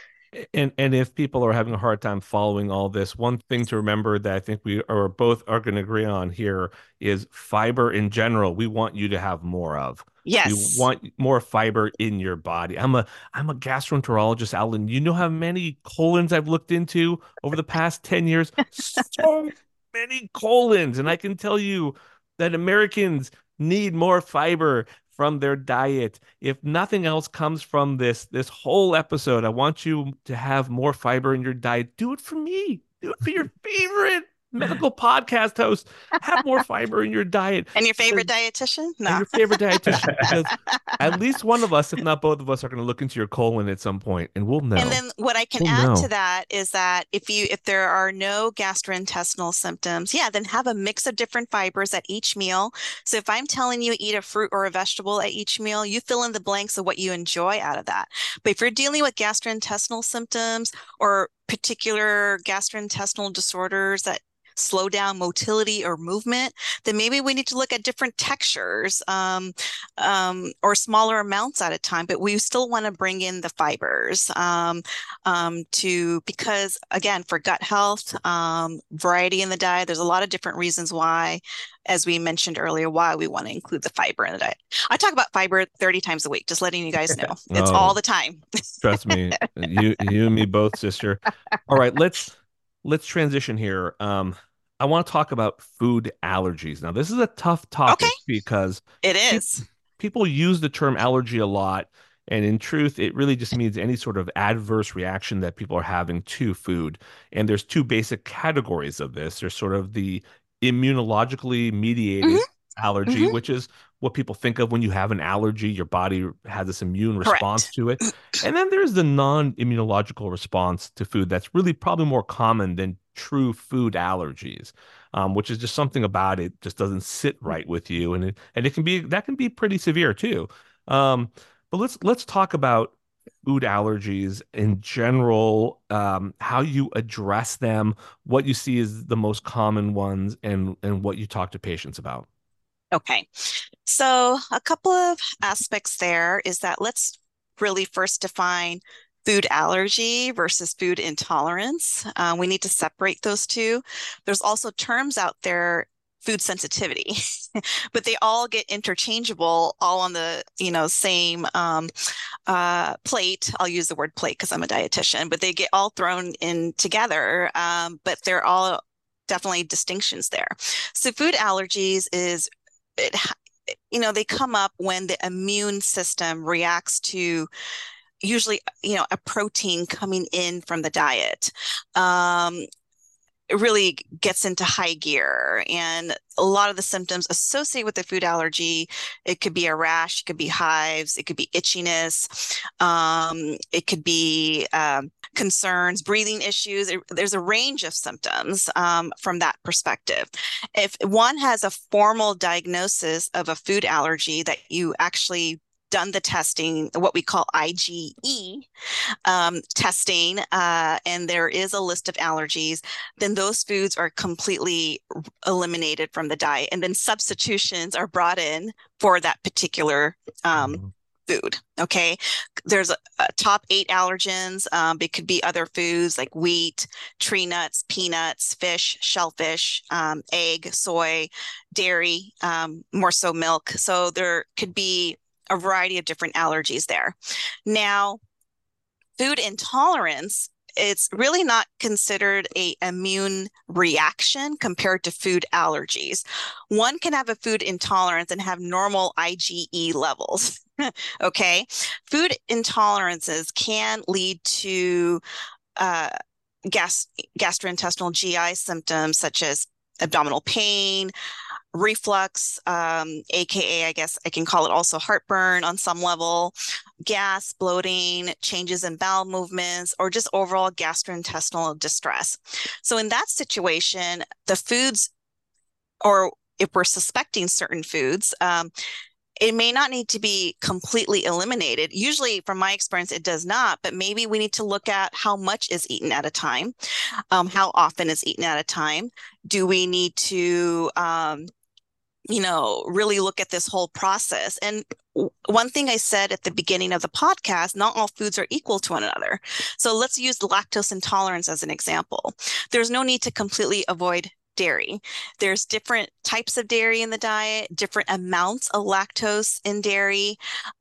And and if people are having a hard time following all this, one thing to remember that I think we are both are going to agree on here is fiber in general. We want you to have more of. Yes. We want more fiber in your body. I'm a I'm a gastroenterologist, Alan. You know how many colons I've looked into over the past ten years? So many colons. And I can tell you that Americans need more fiber from their diet. If nothing else comes from this this whole episode, I want you to have more fiber in your diet. Do it for me. Do it for your favorite medical podcast host. Have more fiber in your diet. And your favorite dietitian? No. And your favorite dietitian. Because at least one of us, if not both of us, are going to look into your colon at some point, and we'll know. And then what I can we'll add know. to that is that if you if there are no gastrointestinal symptoms, yeah, then have a mix of different fibers at each meal. So if I'm telling you eat a fruit or a vegetable at each meal, you fill in the blanks of what you enjoy out of that. But if you're dealing with gastrointestinal symptoms or particular gastrointestinal disorders that slow down motility or movement, then maybe we need to look at different textures um, um, or smaller amounts at a time. But we still want to bring in the fibers um, um, to, because again, for gut health, um, variety in the diet, there's a lot of different reasons why, as we mentioned earlier, why we want to include the fiber in the diet. I talk about fiber thirty times a week, just letting you guys know. It's oh, all the time. Trust me, you, you and me both, sister. All right, let's let's transition here. Um, I want to talk about food allergies. Now, this is a tough topic okay. because it is. People, people use the term allergy a lot, and in truth, it really just means any sort of adverse reaction that people are having to food. And there's two basic categories of this. There's sort of the immunologically mediated mm-hmm. allergy, mm-hmm. which is what people think of when you have an allergy. Your body has this immune response Correct. to it. And then there's the non-immunological response to food that's really probably more common than true food allergies, um, which is just something about it just doesn't sit right with you. And it, and it can be, that can be pretty severe too. Um, but let's, let's talk about food allergies in general, um, how you address them, what you see as the most common ones, and and what you talk to patients about. Okay. So a couple of aspects there is that let's really first define food allergy versus food intolerance. Uh, we need to separate those two. There's also terms out there, food sensitivity, but they all get interchangeable all on the, you know, same um, uh, plate. I'll use the word plate because I'm a dietitian, but they get all thrown in together, um, but they're all definitely distinctions there. So food allergies is it, you know, they come up when the immune system reacts to usually, you know, a protein coming in from the diet. Um, it really gets into high gear, and a lot of the symptoms associated with the food allergy, it could be a rash, it could be hives, it could be itchiness, um, it could be um, concerns, breathing issues. It, there's a range of symptoms um, from that perspective. If one has a formal diagnosis of a food allergy that you actually done the testing, what we call I G E um, testing, uh, and there is a list of allergies, then those foods are completely eliminated from the diet. And then substitutions are brought in for that particular um, mm-hmm. food. Okay. There's a, a top eight allergens. Um, it could be other foods like wheat, tree nuts, peanuts, fish, shellfish, um, egg, soy, dairy, um, more so milk. So there could be a variety of different allergies there. Now, food intolerance, it's really not considered a immune reaction compared to food allergies. One can have a food intolerance and have normal I G E levels. Okay. Food intolerances can lead to uh, gas gastrointestinal G I symptoms such as abdominal pain, reflux, um, A K A, I guess I can call it also heartburn on some level, gas, bloating, changes in bowel movements, or just overall gastrointestinal distress. So in that situation, the foods, or if we're suspecting certain foods, um, it may not need to be completely eliminated. Usually, from my experience, it does not, but maybe we need to look at how much is eaten at a time, um, how often is eaten at a time. Do we need to um, you know, really look at this whole process? And one thing I said at the beginning of the podcast, not all foods are equal to one another. So let's use lactose intolerance as an example. There's no need to completely avoid dairy. There's different types of dairy in the diet, different amounts of lactose in dairy.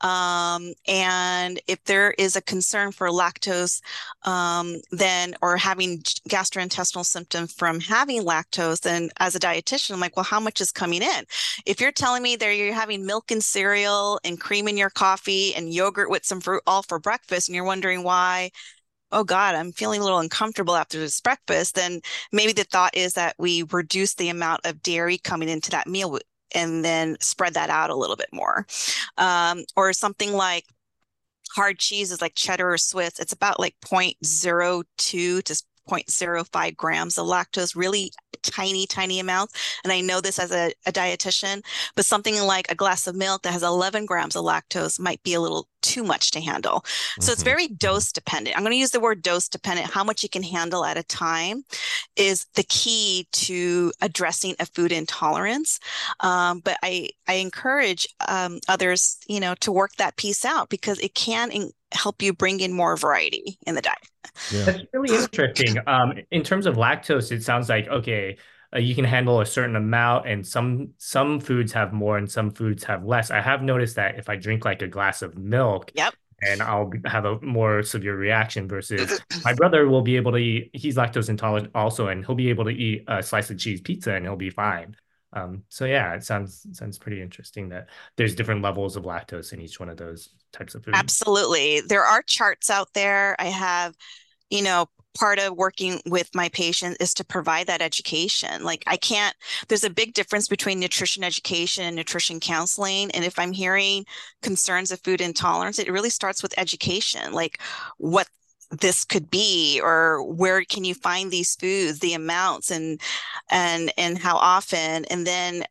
Um, and if there is a concern for lactose, um, then, or having gastrointestinal symptoms from having lactose, then as a dietitian, I'm like, well, how much is coming in? If you're telling me that you're having milk and cereal and cream in your coffee and yogurt with some fruit all for breakfast, and you're wondering why, oh God, I'm feeling a little uncomfortable after this breakfast, then maybe the thought is that we reduce the amount of dairy coming into that meal and then spread that out a little bit more. Um, or something like hard cheeses like cheddar or Swiss, it's about like zero point zero two to zero point zero five grams of lactose, really tiny, tiny amounts. And I know this as a, a dietitian, but something like a glass of milk that has eleven grams of lactose might be a little too much to handle. Mm-hmm. So it's very dose dependent. I'm going to use the word dose dependent. How much you can handle at a time is the key to addressing a food intolerance. Um, but I, I encourage um, others, you know, to work that piece out because it can in- help you bring in more variety in the diet. Yeah. That's really interesting. Um, in terms of lactose, it sounds like, okay, uh, you can handle a certain amount and some some foods have more and some foods have less. I have noticed that if I drink like a glass of milk, yep, and I'll have a more severe reaction versus my brother will be able to eat, he's lactose intolerant also, and he'll be able to eat a slice of cheese pizza and he'll be fine. Um, so yeah, it sounds sounds pretty interesting that there's different levels of lactose in each one of those types of foods. Absolutely. There are charts out there. I have, you know, part of working with my patients is to provide that education. Like I can't, there's a big difference between nutrition education and nutrition counseling. And if I'm hearing concerns of food intolerance, it really starts with education, like what this could be, or where can you find these foods, the amounts and, and, and how often, and then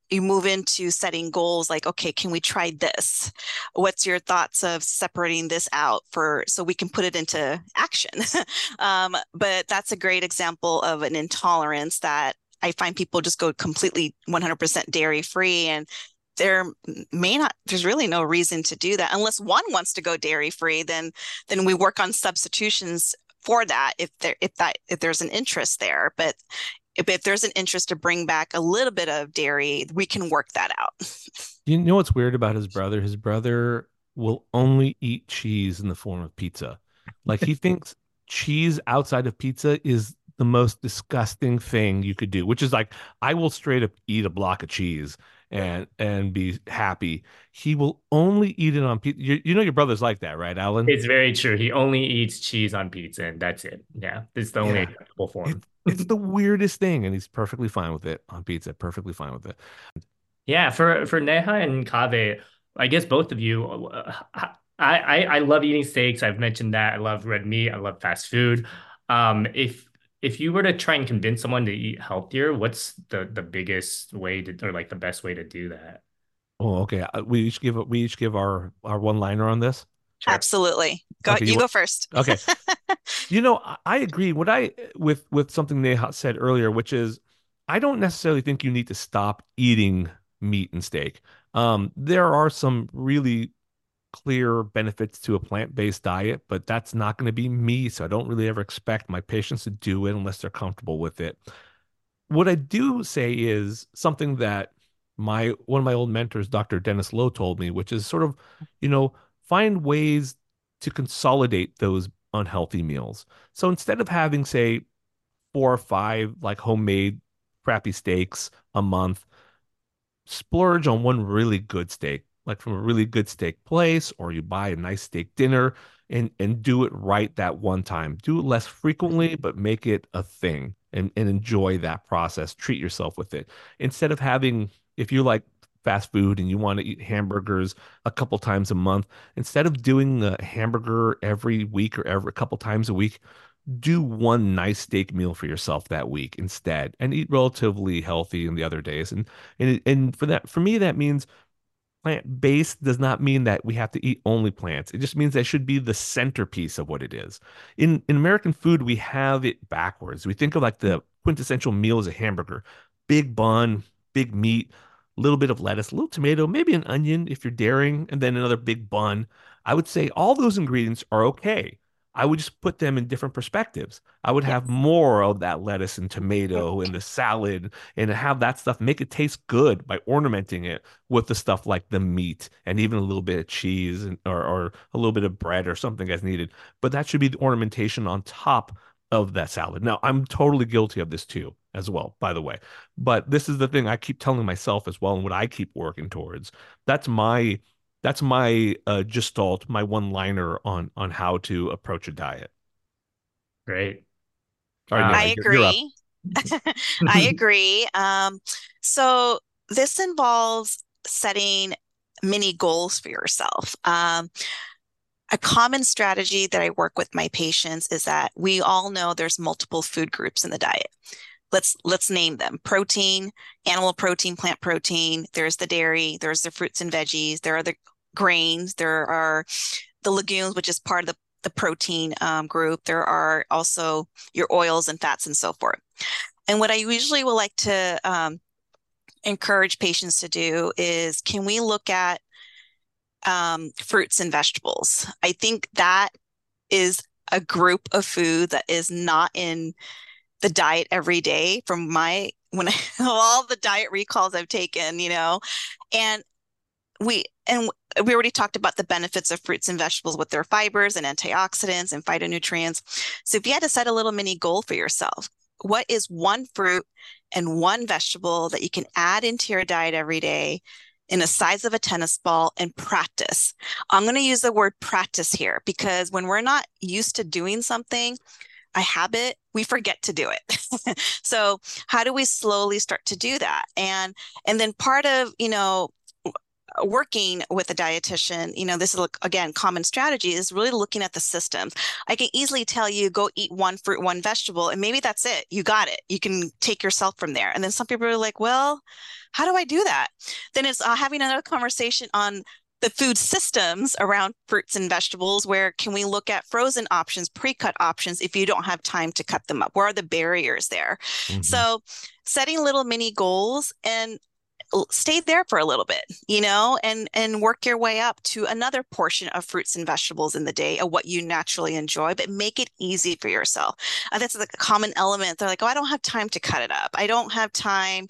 you move into setting goals like, okay, can we try this? What's your thoughts of separating this out for so we can put it into action? um, but that's a great example of an intolerance that I find people just go completely one hundred percent dairy free, and there may not, there's really no reason to do that unless one wants to go dairy free. Then, then we work on substitutions for that if there, if that, if there's an interest there. But if, if there's an interest to bring back a little bit of dairy, we can work that out. You know what's weird about his brother? His brother will only eat cheese in the form of pizza. Like he thinks cheese outside of pizza is the most disgusting thing you could do, which is like, I will straight up eat a block of cheese and and be happy. He will only eat it on pizza. You, you know your brother's like that, right, Alan? It's very true. He only eats cheese on pizza, and that's it. Yeah, it's the only Yeah. acceptable form. It, it's the weirdest thing, and he's perfectly fine with it on pizza. Perfectly fine with it. Yeah, for for Neha and Kaveh, I guess both of you, uh, I, I I love eating steaks. I've mentioned that. I love red meat. I love fast food. Um, if if you were to try and convince someone to eat healthier, what's the the biggest way to, or like the best way to do that? Oh, okay. Uh, We each give we each give our our one liner on this. Sure. Absolutely. Go, Okay, you, you go want- first. Okay. You know, I- I agree. What I with with something Neha said earlier, which is, I don't necessarily think you need to stop eating meat and steak. Um, there are some really clear benefits to a plant-based diet, but that's not going to be me. So I don't really ever expect my patients to do it unless they're comfortable with it. What I do say is something that my one of my old mentors, Doctor Dennis Lowe, told me, which is sort of, you know, find ways to consolidate those unhealthy meals. So instead of having, say, four or five like homemade crappy steaks a month, splurge on one really good steak, like from a really good steak place, or you buy a nice steak dinner and and do it right that one time. Do it less frequently, but make it a thing and, and enjoy that process. Treat yourself with it. Instead of having, if you like fast food and you want to eat hamburgers a couple times a month, instead of doing a hamburger every week or every couple times a week, do one nice steak meal for yourself that week instead, and eat relatively healthy in the other days. And and and for that, for me, that means plant-based does not mean that we have to eat only plants. It just means that should be the centerpiece of what it is. In in American food, we have it backwards. We think of like the quintessential meal as a hamburger, big bun, big meat, a little bit of lettuce, a little tomato, maybe an onion if you're daring, and then another big bun. I would say all those ingredients are okay. I would just put them in different perspectives. I would have more of that lettuce and tomato in the salad and have that stuff, make it taste good by ornamenting it with the stuff like the meat and even a little bit of cheese and, or, or a little bit of bread or something as needed. But that should be the ornamentation on top of that salad. Now, I'm totally guilty of this too, as well, by the way. But this is the thing I keep telling myself as well, and what I keep working towards. That's my That's my uh, gestalt, my one-liner on on how to approach a diet. Great. All right, Uh, Neha, I you're- you're up. agree. I agree. Um, so this involves setting mini goals for yourself. Um, a common strategy that I work with my patients is that we all know there's multiple food groups in the diet. Let's let's name them: protein, animal protein, plant protein. There's the dairy. There's the fruits and veggies. There are the grains. There are the legumes, which is part of the the protein um, group. There are also your oils and fats and so forth. And what I usually will like to um, encourage patients to do is, can we look at um, fruits and vegetables? I think that is a group of food that is not in the diet every day from my, when I, all the diet recalls I've taken, you know, and we, and we already talked about the benefits of fruits and vegetables with their fibers and antioxidants and phytonutrients. So if you had to set a little mini goal for yourself, what is one fruit and one vegetable that you can add into your diet every day in the size of a tennis ball and practice? I'm going to use the word practice here because when we're not used to doing something, a habit, we forget to do it. So how do we slowly start to do that? And and then part of, you know, working with a dietitian, you know, this is, again, common strategy is really looking at the systems. I can easily tell you, go eat one fruit, one vegetable, and maybe that's it. You got it. You can take yourself from there. And then some people are like, well, how do I do that? Then it's uh, having another conversation on the food systems around fruits and vegetables. Where can we look at frozen options, pre-cut options if you don't have time to cut them up? Where are the barriers there? Mm-hmm. So setting little mini goals and stay there for a little bit, you know, and and work your way up to another portion of fruits and vegetables in the day of what you naturally enjoy, but make it easy for yourself. Uh, that's like a common element. They're like, oh, I don't have time to cut it up. I don't have time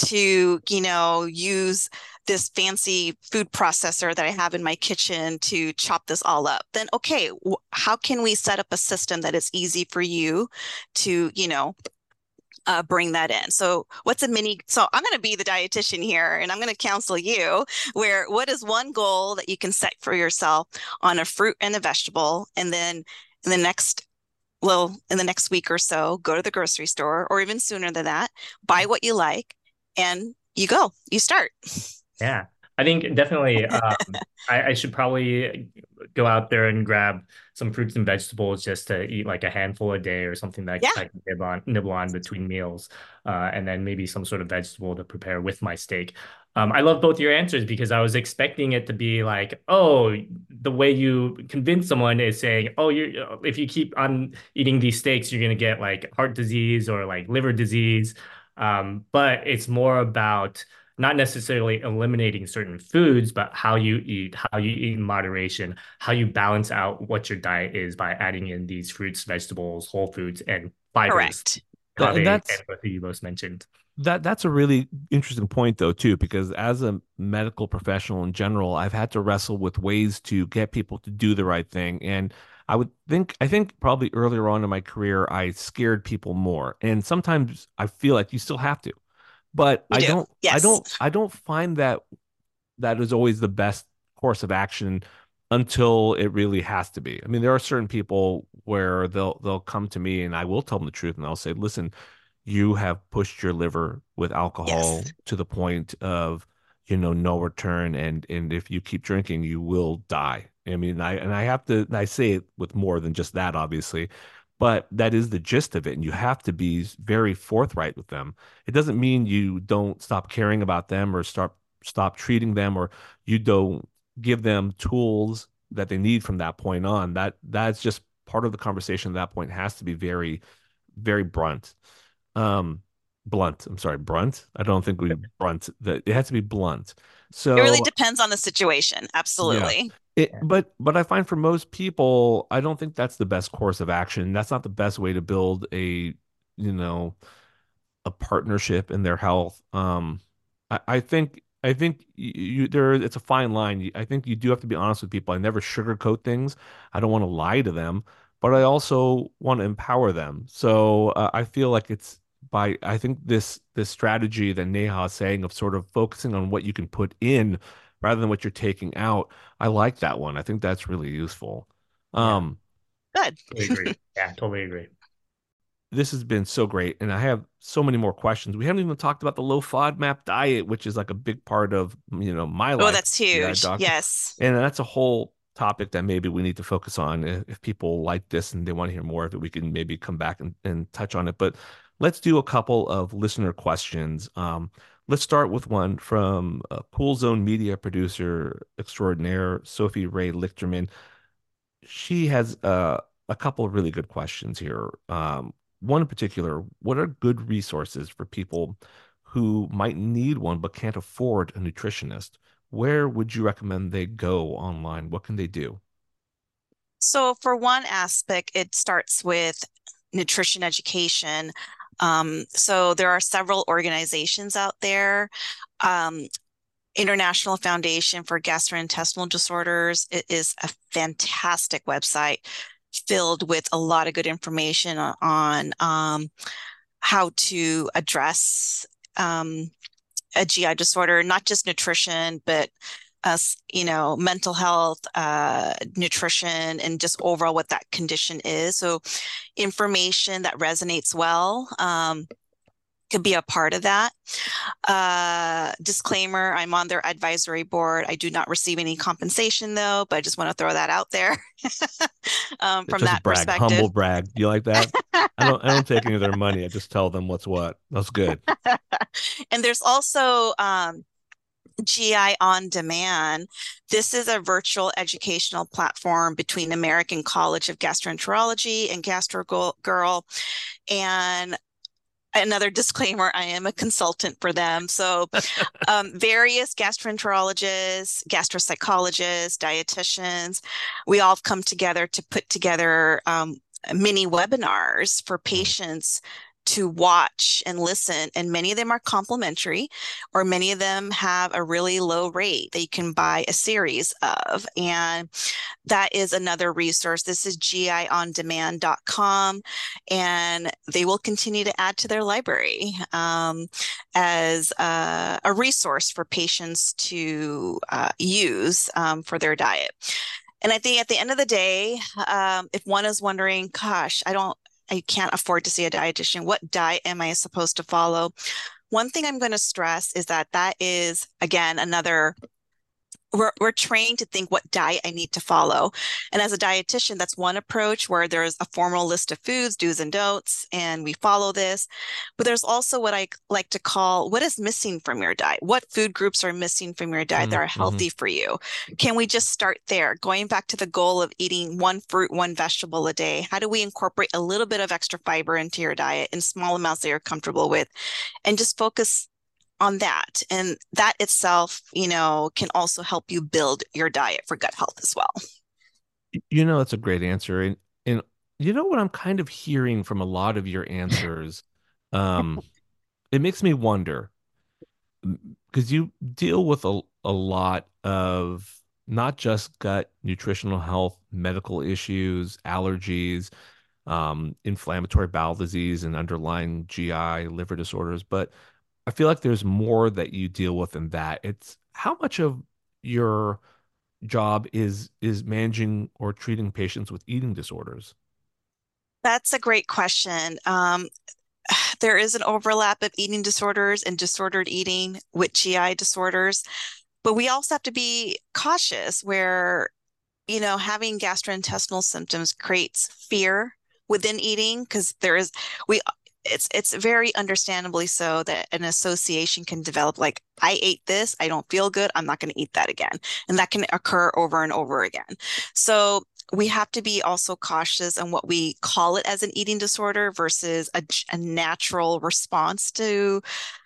to, you know, use this fancy food processor that I have in my kitchen to chop this all up. Then, okay, how can we set up a system that is easy for you to, you know, Uh, bring that in? So what's a mini, so I'm going to be the dietitian here and I'm going to counsel you where, what is one goal that you can set for yourself on a fruit and a vegetable? And then in the next, well, in the next week or so, go to the grocery store, or even sooner than that, buy what you like, and you go, you start. Yeah, I think definitely um, I, I should probably go out there and grab some fruits and vegetables just to eat like a handful a day or something that yeah. I can nibble on, nibble on between meals. Uh, and then maybe some sort of vegetable to prepare with my steak. Um, I love both your answers because I was expecting it to be like, oh, the way you convince someone is saying, oh, you if you keep on eating these steaks, you're going to get like heart disease or like liver disease. Um, but it's more about not necessarily eliminating certain foods, but how you eat, how you eat in moderation, how you balance out what your diet is by adding in these fruits, vegetables, whole foods, and fibers. Correct. That, and that's and what you both mentioned. That that's a really interesting point, though, too, because as a medical professional in general, I've had to wrestle with ways to get people to do the right thing. And I would think, I think probably earlier on in my career, I scared people more. And sometimes I feel like you still have to. But you I do. don't, yes. I don't, I don't find that that is always the best course of action until it really has to be. I mean, there are certain people where they'll they'll come to me and I will tell them the truth and I'll say, listen, you have pushed your liver with alcohol yes. to the point of, you know, no return, and and if you keep drinking, you will die. I mean, I and I have to, I say it with more than just that, obviously. But that is the gist of it. And you have to be very forthright with them. It doesn't mean you don't stop caring about them or start stop treating them, or you don't give them tools that they need from that point on. That that's just part of the conversation at that point. It has to be very, very blunt. Um, blunt. I'm sorry, blunt. I don't think we blunt that. It has to be blunt. So it really depends on the situation. Absolutely. Yeah. It, but but I find for most people, I don't think that's the best course of action. That's not the best way to build a, you know, a partnership in their health. Um, I, I think I think you there it's a fine line. I think you do have to be honest with people. I never sugarcoat things. I don't want to lie to them, but I also want to empower them. So uh, I feel like it's by I think this this strategy that Neha is saying of sort of focusing on what you can put in rather than what you're taking out. I like that one. I think that's really useful. Um, yeah. Good. Totally agree. Yeah, totally agree. This has been so great. And I have so many more questions. We haven't even talked about the low FODMAP diet, which is like a big part of, you know, my life. Oh, that's huge. Yeah, yes. And that's a whole topic that maybe we need to focus on. If people like this and they want to hear more of it, we can maybe come back and, and touch on it. But let's do a couple of listener questions. Um, Let's start with one from a Cool Zone media producer extraordinaire, Sophie Ray Lichterman. She has uh, a couple of really good questions here. Um, one in particular, what are good resources for people who might need one but can't afford a nutritionist? Where would you recommend they go online? What can they do? So for one aspect, it starts with nutrition education. Um, so there are several organizations out there. Um, International Foundation for Gastrointestinal Disorders. It is a fantastic website filled with a lot of good information on, on um, how to address um, a G I disorder, not just nutrition, but uh, you know, mental health, uh, nutrition, and just overall what that condition is. So information that resonates well. Um, could be a part of that. Uh, disclaimer, I'm on their advisory board. I do not receive any compensation though, but I just want to throw that out there um, It's from just that brag, perspective. humble brag. You like that? I don't I don't take any of their money. I just tell them what's what. That's good. And there's also um, G I On Demand. This is a virtual educational platform between American College of Gastroenterology and GastroGirl. And another disclaimer, I am a consultant for them. So um, various gastroenterologists, gastropsychologists, dietitians, we all come together to put together um, mini webinars for patients to watch and listen. And many of them are complimentary, or many of them have a really low rate that you can buy a series of. And that is another resource. This is G I on demand dot com, and they will continue to add to their library um, as uh, a resource for patients to uh, use um, for their diet. And I think at the end of the day, um, if one is wondering, gosh, I don't, I can't afford to see a dietitian, what diet am I supposed to follow? One thing I'm going to stress is that that is, again, another We're, we're trained to think what diet I need to follow. And as a dietitian, that's one approach where there's a formal list of foods, do's and don'ts, and we follow this. But there's also what I like to call what is missing from your diet. What food groups are missing from your diet mm-hmm. that are healthy for you? Can we just start there? Going back to the goal of eating one fruit, one vegetable a day, how do we incorporate a little bit of extra fiber into your diet in small amounts that you're comfortable with, and just focus on that? And that itself, you know, can also help you build your diet for gut health as well. You know, that's a great answer. And, and you know what I'm kind of hearing from a lot of your answers? Um, it makes me wonder, because you deal with a, a lot of not just gut, nutritional health, medical issues, allergies, um, inflammatory bowel disease, and underlying G I, liver disorders, but I feel like there's more that you deal with than that. It's how much of your job is is managing or treating patients with eating disorders? That's a great question. Um, there is an overlap of eating disorders and disordered eating with G I disorders, but we also have to be cautious where, you know, having gastrointestinal symptoms creates fear within eating, because there is, we, It's it's very understandably so that an association can develop, like, I ate this, I don't feel good, I'm not going to eat that again. And that can occur over and over again. So we have to be also cautious on what we call it as an eating disorder versus a, a natural response to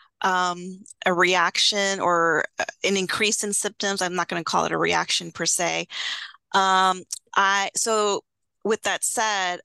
um, a reaction or an increase in symptoms. I'm not going to call it a reaction per se. Um, I so with that said,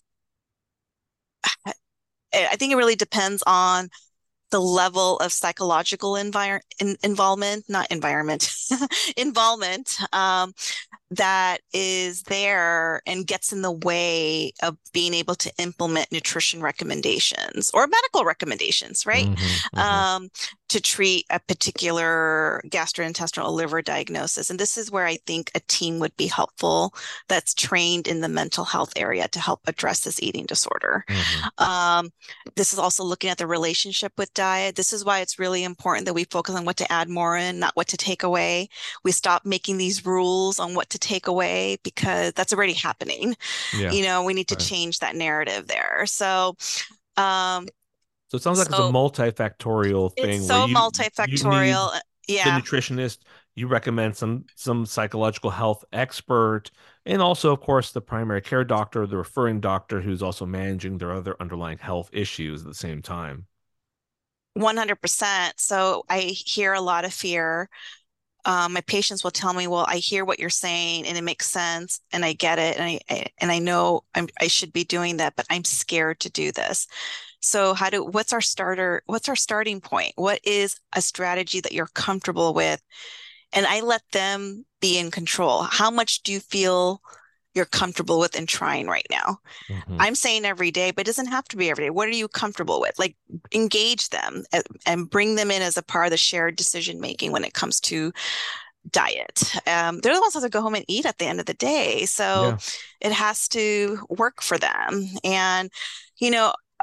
I think it really depends on the level of psychological envir in, involvement, not environment, involvement um, that is there and gets in the way of being able to implement nutrition recommendations or medical recommendations, right? Mm-hmm, mm-hmm. Um, to treat a particular gastrointestinal liver diagnosis. And this is where I think a team would be helpful that's trained in the mental health area to help address this eating disorder. Mm-hmm. Um, this is also looking at the relationship with diet. This is why it's really important that we focus on what to add more in, not what to take away. We stop making these rules on what to take away, because that's already happening. Yeah. You know, we need to right. change that narrative there. So, um, So it sounds like so, it's a multifactorial thing. It's so where you, multifactorial. You yeah. The nutritionist, you recommend some some psychological health expert, and also, of course, the primary care doctor, the referring doctor, who's also managing their other underlying health issues at the same time. one hundred percent. So I hear a lot of fear. Um, my patients will tell me, well, I hear what you're saying and it makes sense and I get it. And I, I and I know I'm, I should be doing that, but I'm scared to do this. So how do, what's our starter, what's our starting point? What is a strategy that you're comfortable with? And I let them be in control. How much do you feel you're comfortable with and trying right now? Mm-hmm. I'm saying every day, but it doesn't have to be every day. What are you comfortable with? Like, engage them and bring them in as a part of the shared decision making when it comes to diet. Um, they're the ones that have to go home and eat at the end of the day. So yeah. It has to work for them. And, you know,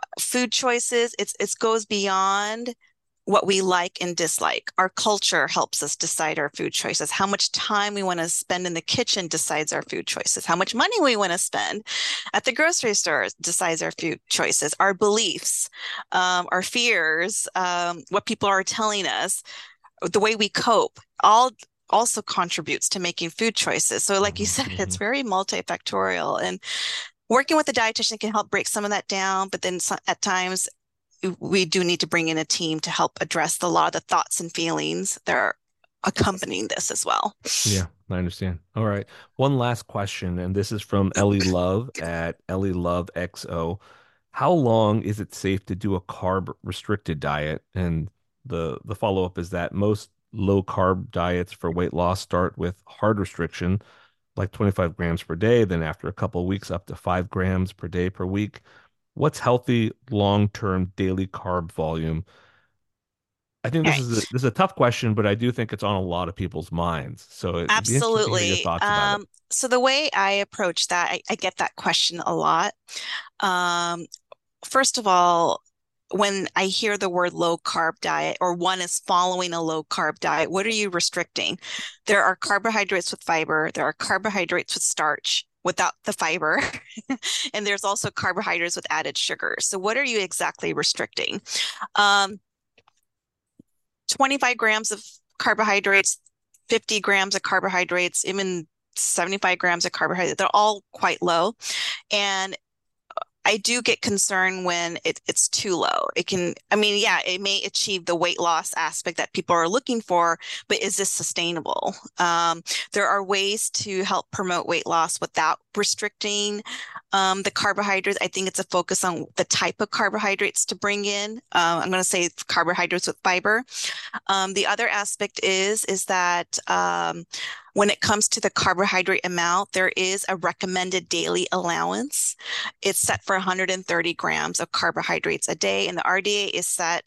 food choices, it's it goes beyond what we like and dislike. Our culture helps us decide our food choices. How much time we want to spend in the kitchen decides our food choices. How much money we want to spend at the grocery store decides our food choices. Our beliefs, um, our fears, um, what people are telling us, the way we cope, all also contributes to making food choices. So like you said, Mm-hmm. it's very multifactorial, and working with a dietitian can help break some of that down. But then some, at times we do need to bring in a team to help address the, a lot of the thoughts and feelings that are accompanying this as well. Yeah, I understand. All right. One last question, and this is from Ellie Love at Ellie Love X O. How long is it safe to do a carb restricted diet? And the the follow-up is that most low carb diets for weight loss start with hard restriction, like twenty-five grams per day, then after a couple of weeks up to five grams per day per week. What's healthy long-term daily carb volume? I think this Okay. is a, this is a tough question, but I do think it's on a lot of people's minds. So it'd be interesting to hear your Absolutely. thoughts about it. Um, so the way I approach that, I, I get that question a lot. Um, first of all, when I hear the word low carb diet, or one is following a low carb diet, what are you restricting? There are carbohydrates with fiber, there are carbohydrates with starch without the fiber, and there's also carbohydrates with added sugar. So what are you exactly restricting? Um, twenty-five grams of carbohydrates, fifty grams of carbohydrates, even seventy-five grams of carbohydrates, they're all quite low. And I do get concerned when it, it's too low. It can, I mean, yeah, it may achieve the weight loss aspect that people are looking for, but is this sustainable? Um, there are ways to help promote weight loss without restricting um, the carbohydrates. I think it's a focus on the type of carbohydrates to bring in. Uh, I'm going to say carbohydrates with fiber. Um, the other aspect is, is that um, when it comes to the carbohydrate amount, there is a recommended daily allowance. It's set for one hundred thirty grams of carbohydrates a day, and the R D A is set.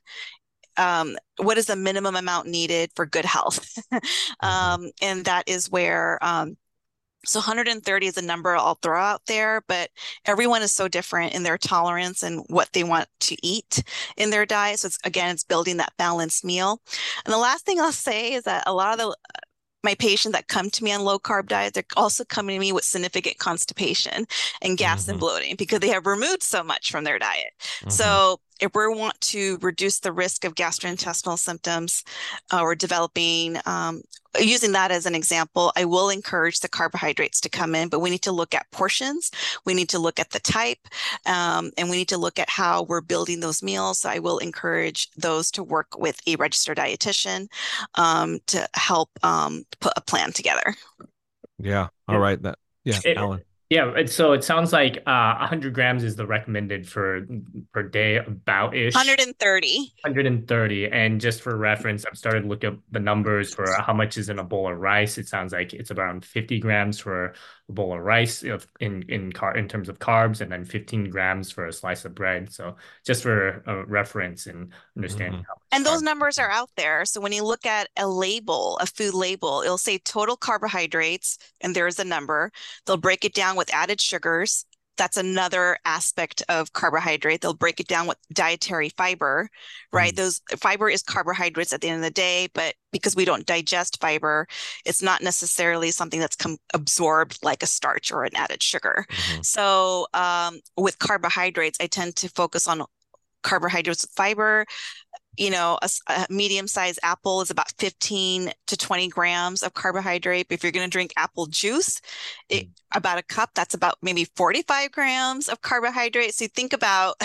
Um, what is the minimum amount needed for good health? Mm-hmm. um, and that is where, um, so one hundred thirty is a number I'll throw out there, but everyone is so different in their tolerance and what they want to eat in their diet. So it's, again, it's building that balanced meal. And the last thing I'll say is that a lot of the my patients that come to me on low carb diet, they're also coming to me with significant constipation and gas Mm-hmm. and bloating because they have removed so much from their diet. Mm-hmm. So if we want to reduce the risk of gastrointestinal symptoms uh, or developing, um, using that as an example, I will encourage the carbohydrates to come in, but we need to look at portions. We need to look at the type, um, and we need to look at how we're building those meals. So I will encourage those to work with a registered dietitian um, to help um, put a plan together. Yeah. All right. That. Yeah, It- Alan. Yeah, it- so it sounds like uh, one hundred grams is the recommended for per day, about-ish. one hundred thirty. one hundred thirty. And just for reference, I've started looking up the numbers for how much is in a bowl of rice. It sounds like it's around fifty grams for a bowl of rice of, in in car in terms of carbs, and then fifteen grams for a slice of bread. So just for a reference and understanding Mhm. how much And those carbs- numbers are out there. So when you look at a label, a food label, it'll say total carbohydrates, and there's a number. They'll break it down with added sugars. That's another aspect of carbohydrate. They'll break it down with dietary fiber, right? Mm. Those fiber is carbohydrates at the end of the day, but because we don't digest fiber, it's not necessarily something that's com- absorbed like a starch or an added sugar. Mhm. So um, with carbohydrates, I tend to focus on carbohydrates with fiber. You know, a, a medium-sized apple is about fifteen to twenty grams of carbohydrate. If you're going to drink apple juice, it, about a cup, that's about maybe forty-five grams of carbohydrate. So you think about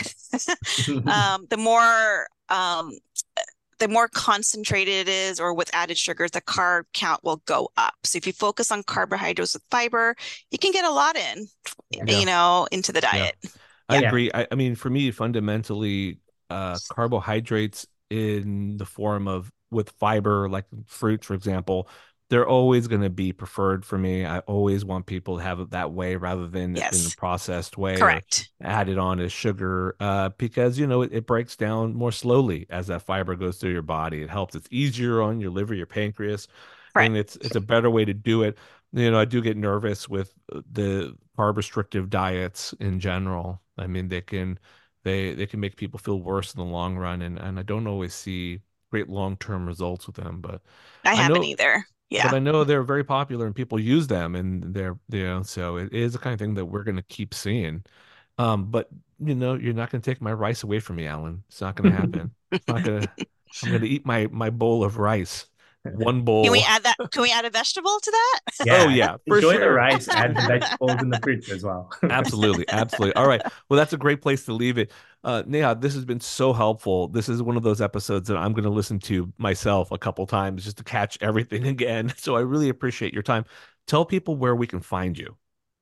um, the more um, the more concentrated it is, or with added sugars, the carb count will go up. So if you focus on carbohydrates with fiber, you can get a lot in, Yeah. you know, into the diet. I Yeah. agree. I, I mean, for me, fundamentally, uh, carbohydrates in the form of with fiber, like fruit, for example, they're always going to be preferred for me. I always want people to have it that way rather than Yes. in a processed way, or Correct. added on as sugar, uh, because, you know, it, it breaks down more slowly as that fiber goes through your body. It helps. It's easier on your liver, your pancreas, and it's it's a better way to do it. You know, I do get nervous with the carb restrictive diets in general. I mean, they can they they can make people feel worse in the long run, and and I don't always see great long-term results with them. But I I haven't know, either. but Yeah. I know they're very popular and people use them, and they're you know so it is the kind of thing that we're going to keep seeing. Um, but you know, you're not going to take my rice away from me, Alan. It's not going to happen. It's not going to. I'm going to eat my my bowl of rice, one bowl. Can we add that? Can we add a vegetable to that? Oh yeah, for enjoy sure. the rice, add the vegetables and the fruits as well. Absolutely, absolutely. All right. Well, that's a great place to leave it. Uh, Neha, this has been so helpful. This is one of those episodes that I'm going to listen to myself a couple times just to catch everything again. So I really appreciate your time. Tell people where we can find you.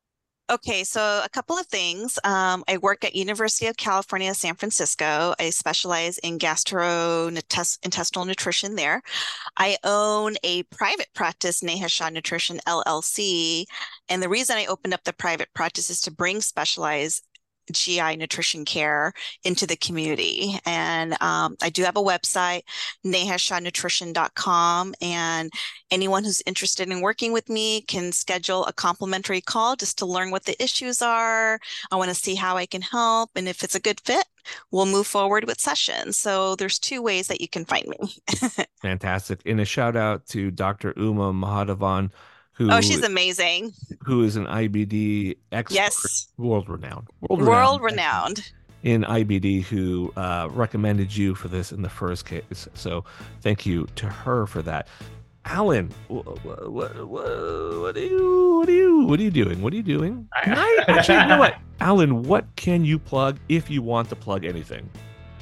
Okay, so a couple of things. Um, I work at University of California, San Francisco. I specialize in gastrointestinal nutrition there. I own a private practice, Neha Shah Nutrition L L C. And the reason I opened up the private practice is to bring specialized G I nutrition care into the community. And um, I do have a website, neha shah nutrition dot com. And anyone who's interested in working with me can schedule a complimentary call just to learn what the issues are. I want to see how I can help. And if it's a good fit, we'll move forward with sessions. So there's two ways that you can find me. Fantastic. And a shout out to Doctor Uma Mahadevan, who Oh, she's amazing. who is an I B D expert, Yes. world renowned, world, World renowned renowned. in I B D, who uh, recommended you for this in the first case. So thank you to her for that. Alan, what, what, what, what are you, what are you, what are you doing? What are you doing? I, actually, you know what, Alan, what can you plug if you want to plug anything?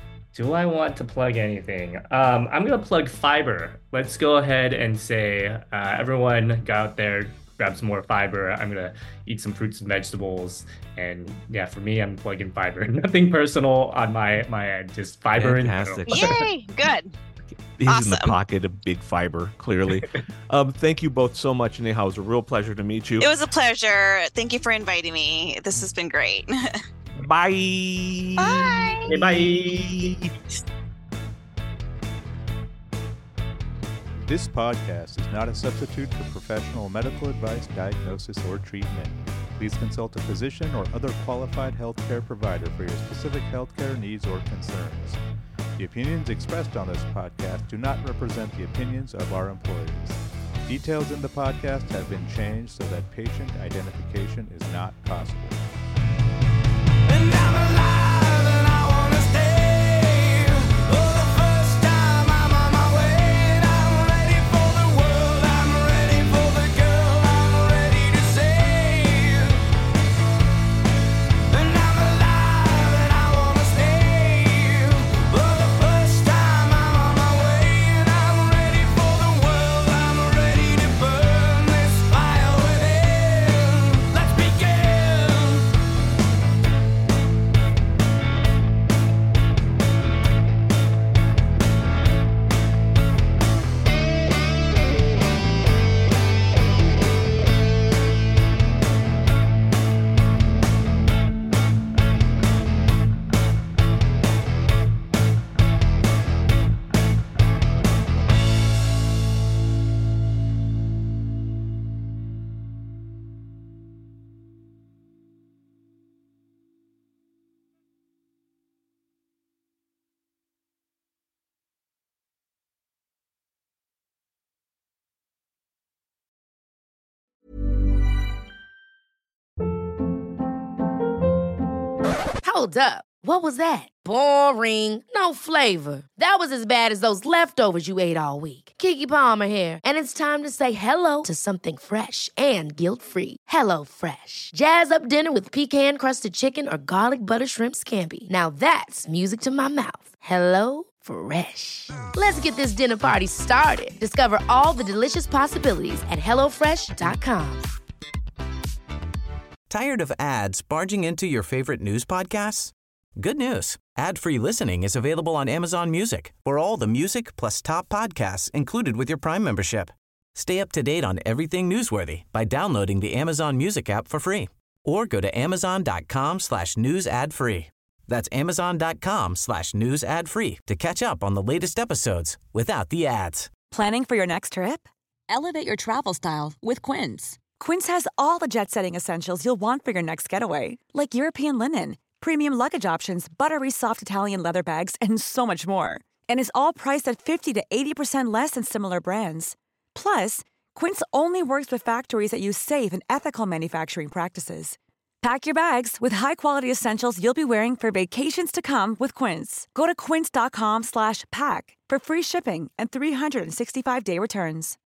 Do I want to plug anything? Um, I'm going to plug fiber. Let's go ahead and say, uh, everyone go out there, grab some more fiber. I'm going to eat some fruits and vegetables. And yeah, for me, I'm plugging fiber. Nothing personal on my, my end, just fiber. Fantastic. In general. Yay, good. He's Awesome. in the pocket of big fiber, clearly. um, thank you both so much, Neha. It was a real pleasure to meet you. It was a pleasure. Thank you for inviting me. This has been great. Bye. Bye. Okay, bye. This podcast is not a substitute for professional medical advice, diagnosis, or treatment. Please consult a physician or other qualified healthcare provider for your specific healthcare needs or concerns. The opinions expressed on this podcast do not represent the opinions of our employees. Details in the podcast have been changed so that patient identification is not possible. And I'm alive and I wanna stay. For the first time I'm on my way and I'm ready for the world. I'm ready for the girl I'm ready to save. And I'm alive and I wanna stay. For the first time I'm on my way and I'm ready for the world. I'm ready to burn this fire within. Let's begin. Hold up. What was that? Boring. No flavor. That was as bad as those leftovers you ate all week. Keke Palmer here, and it's time to say hello to something fresh and guilt-free. Hello Fresh. Jazz up dinner with pecan-crusted chicken or garlic butter shrimp scampi. Now that's music to my mouth. Hello Fresh. Let's get this dinner party started. Discover all the delicious possibilities at hello fresh dot com. Tired of ads barging into your favorite news podcasts? Good news. Ad-free listening is available on Amazon Music for all the music plus top podcasts included with your Prime membership. Stay up to date on everything newsworthy by downloading the Amazon Music app for free or go to amazon.com slash news ad free. That's amazon.com slash news ad free to catch up on the latest episodes without the ads. Planning for your next trip? Elevate your travel style with Quince. Quince has all the jet-setting essentials you'll want for your next getaway, like European linen, premium luggage options, buttery soft Italian leather bags, and so much more. And is all priced at fifty to eighty percent less than similar brands. Plus, Quince only works with factories that use safe and ethical manufacturing practices. Pack your bags with high-quality essentials you'll be wearing for vacations to come with Quince. Go to quince.com slash pack for free shipping and three sixty-five day returns.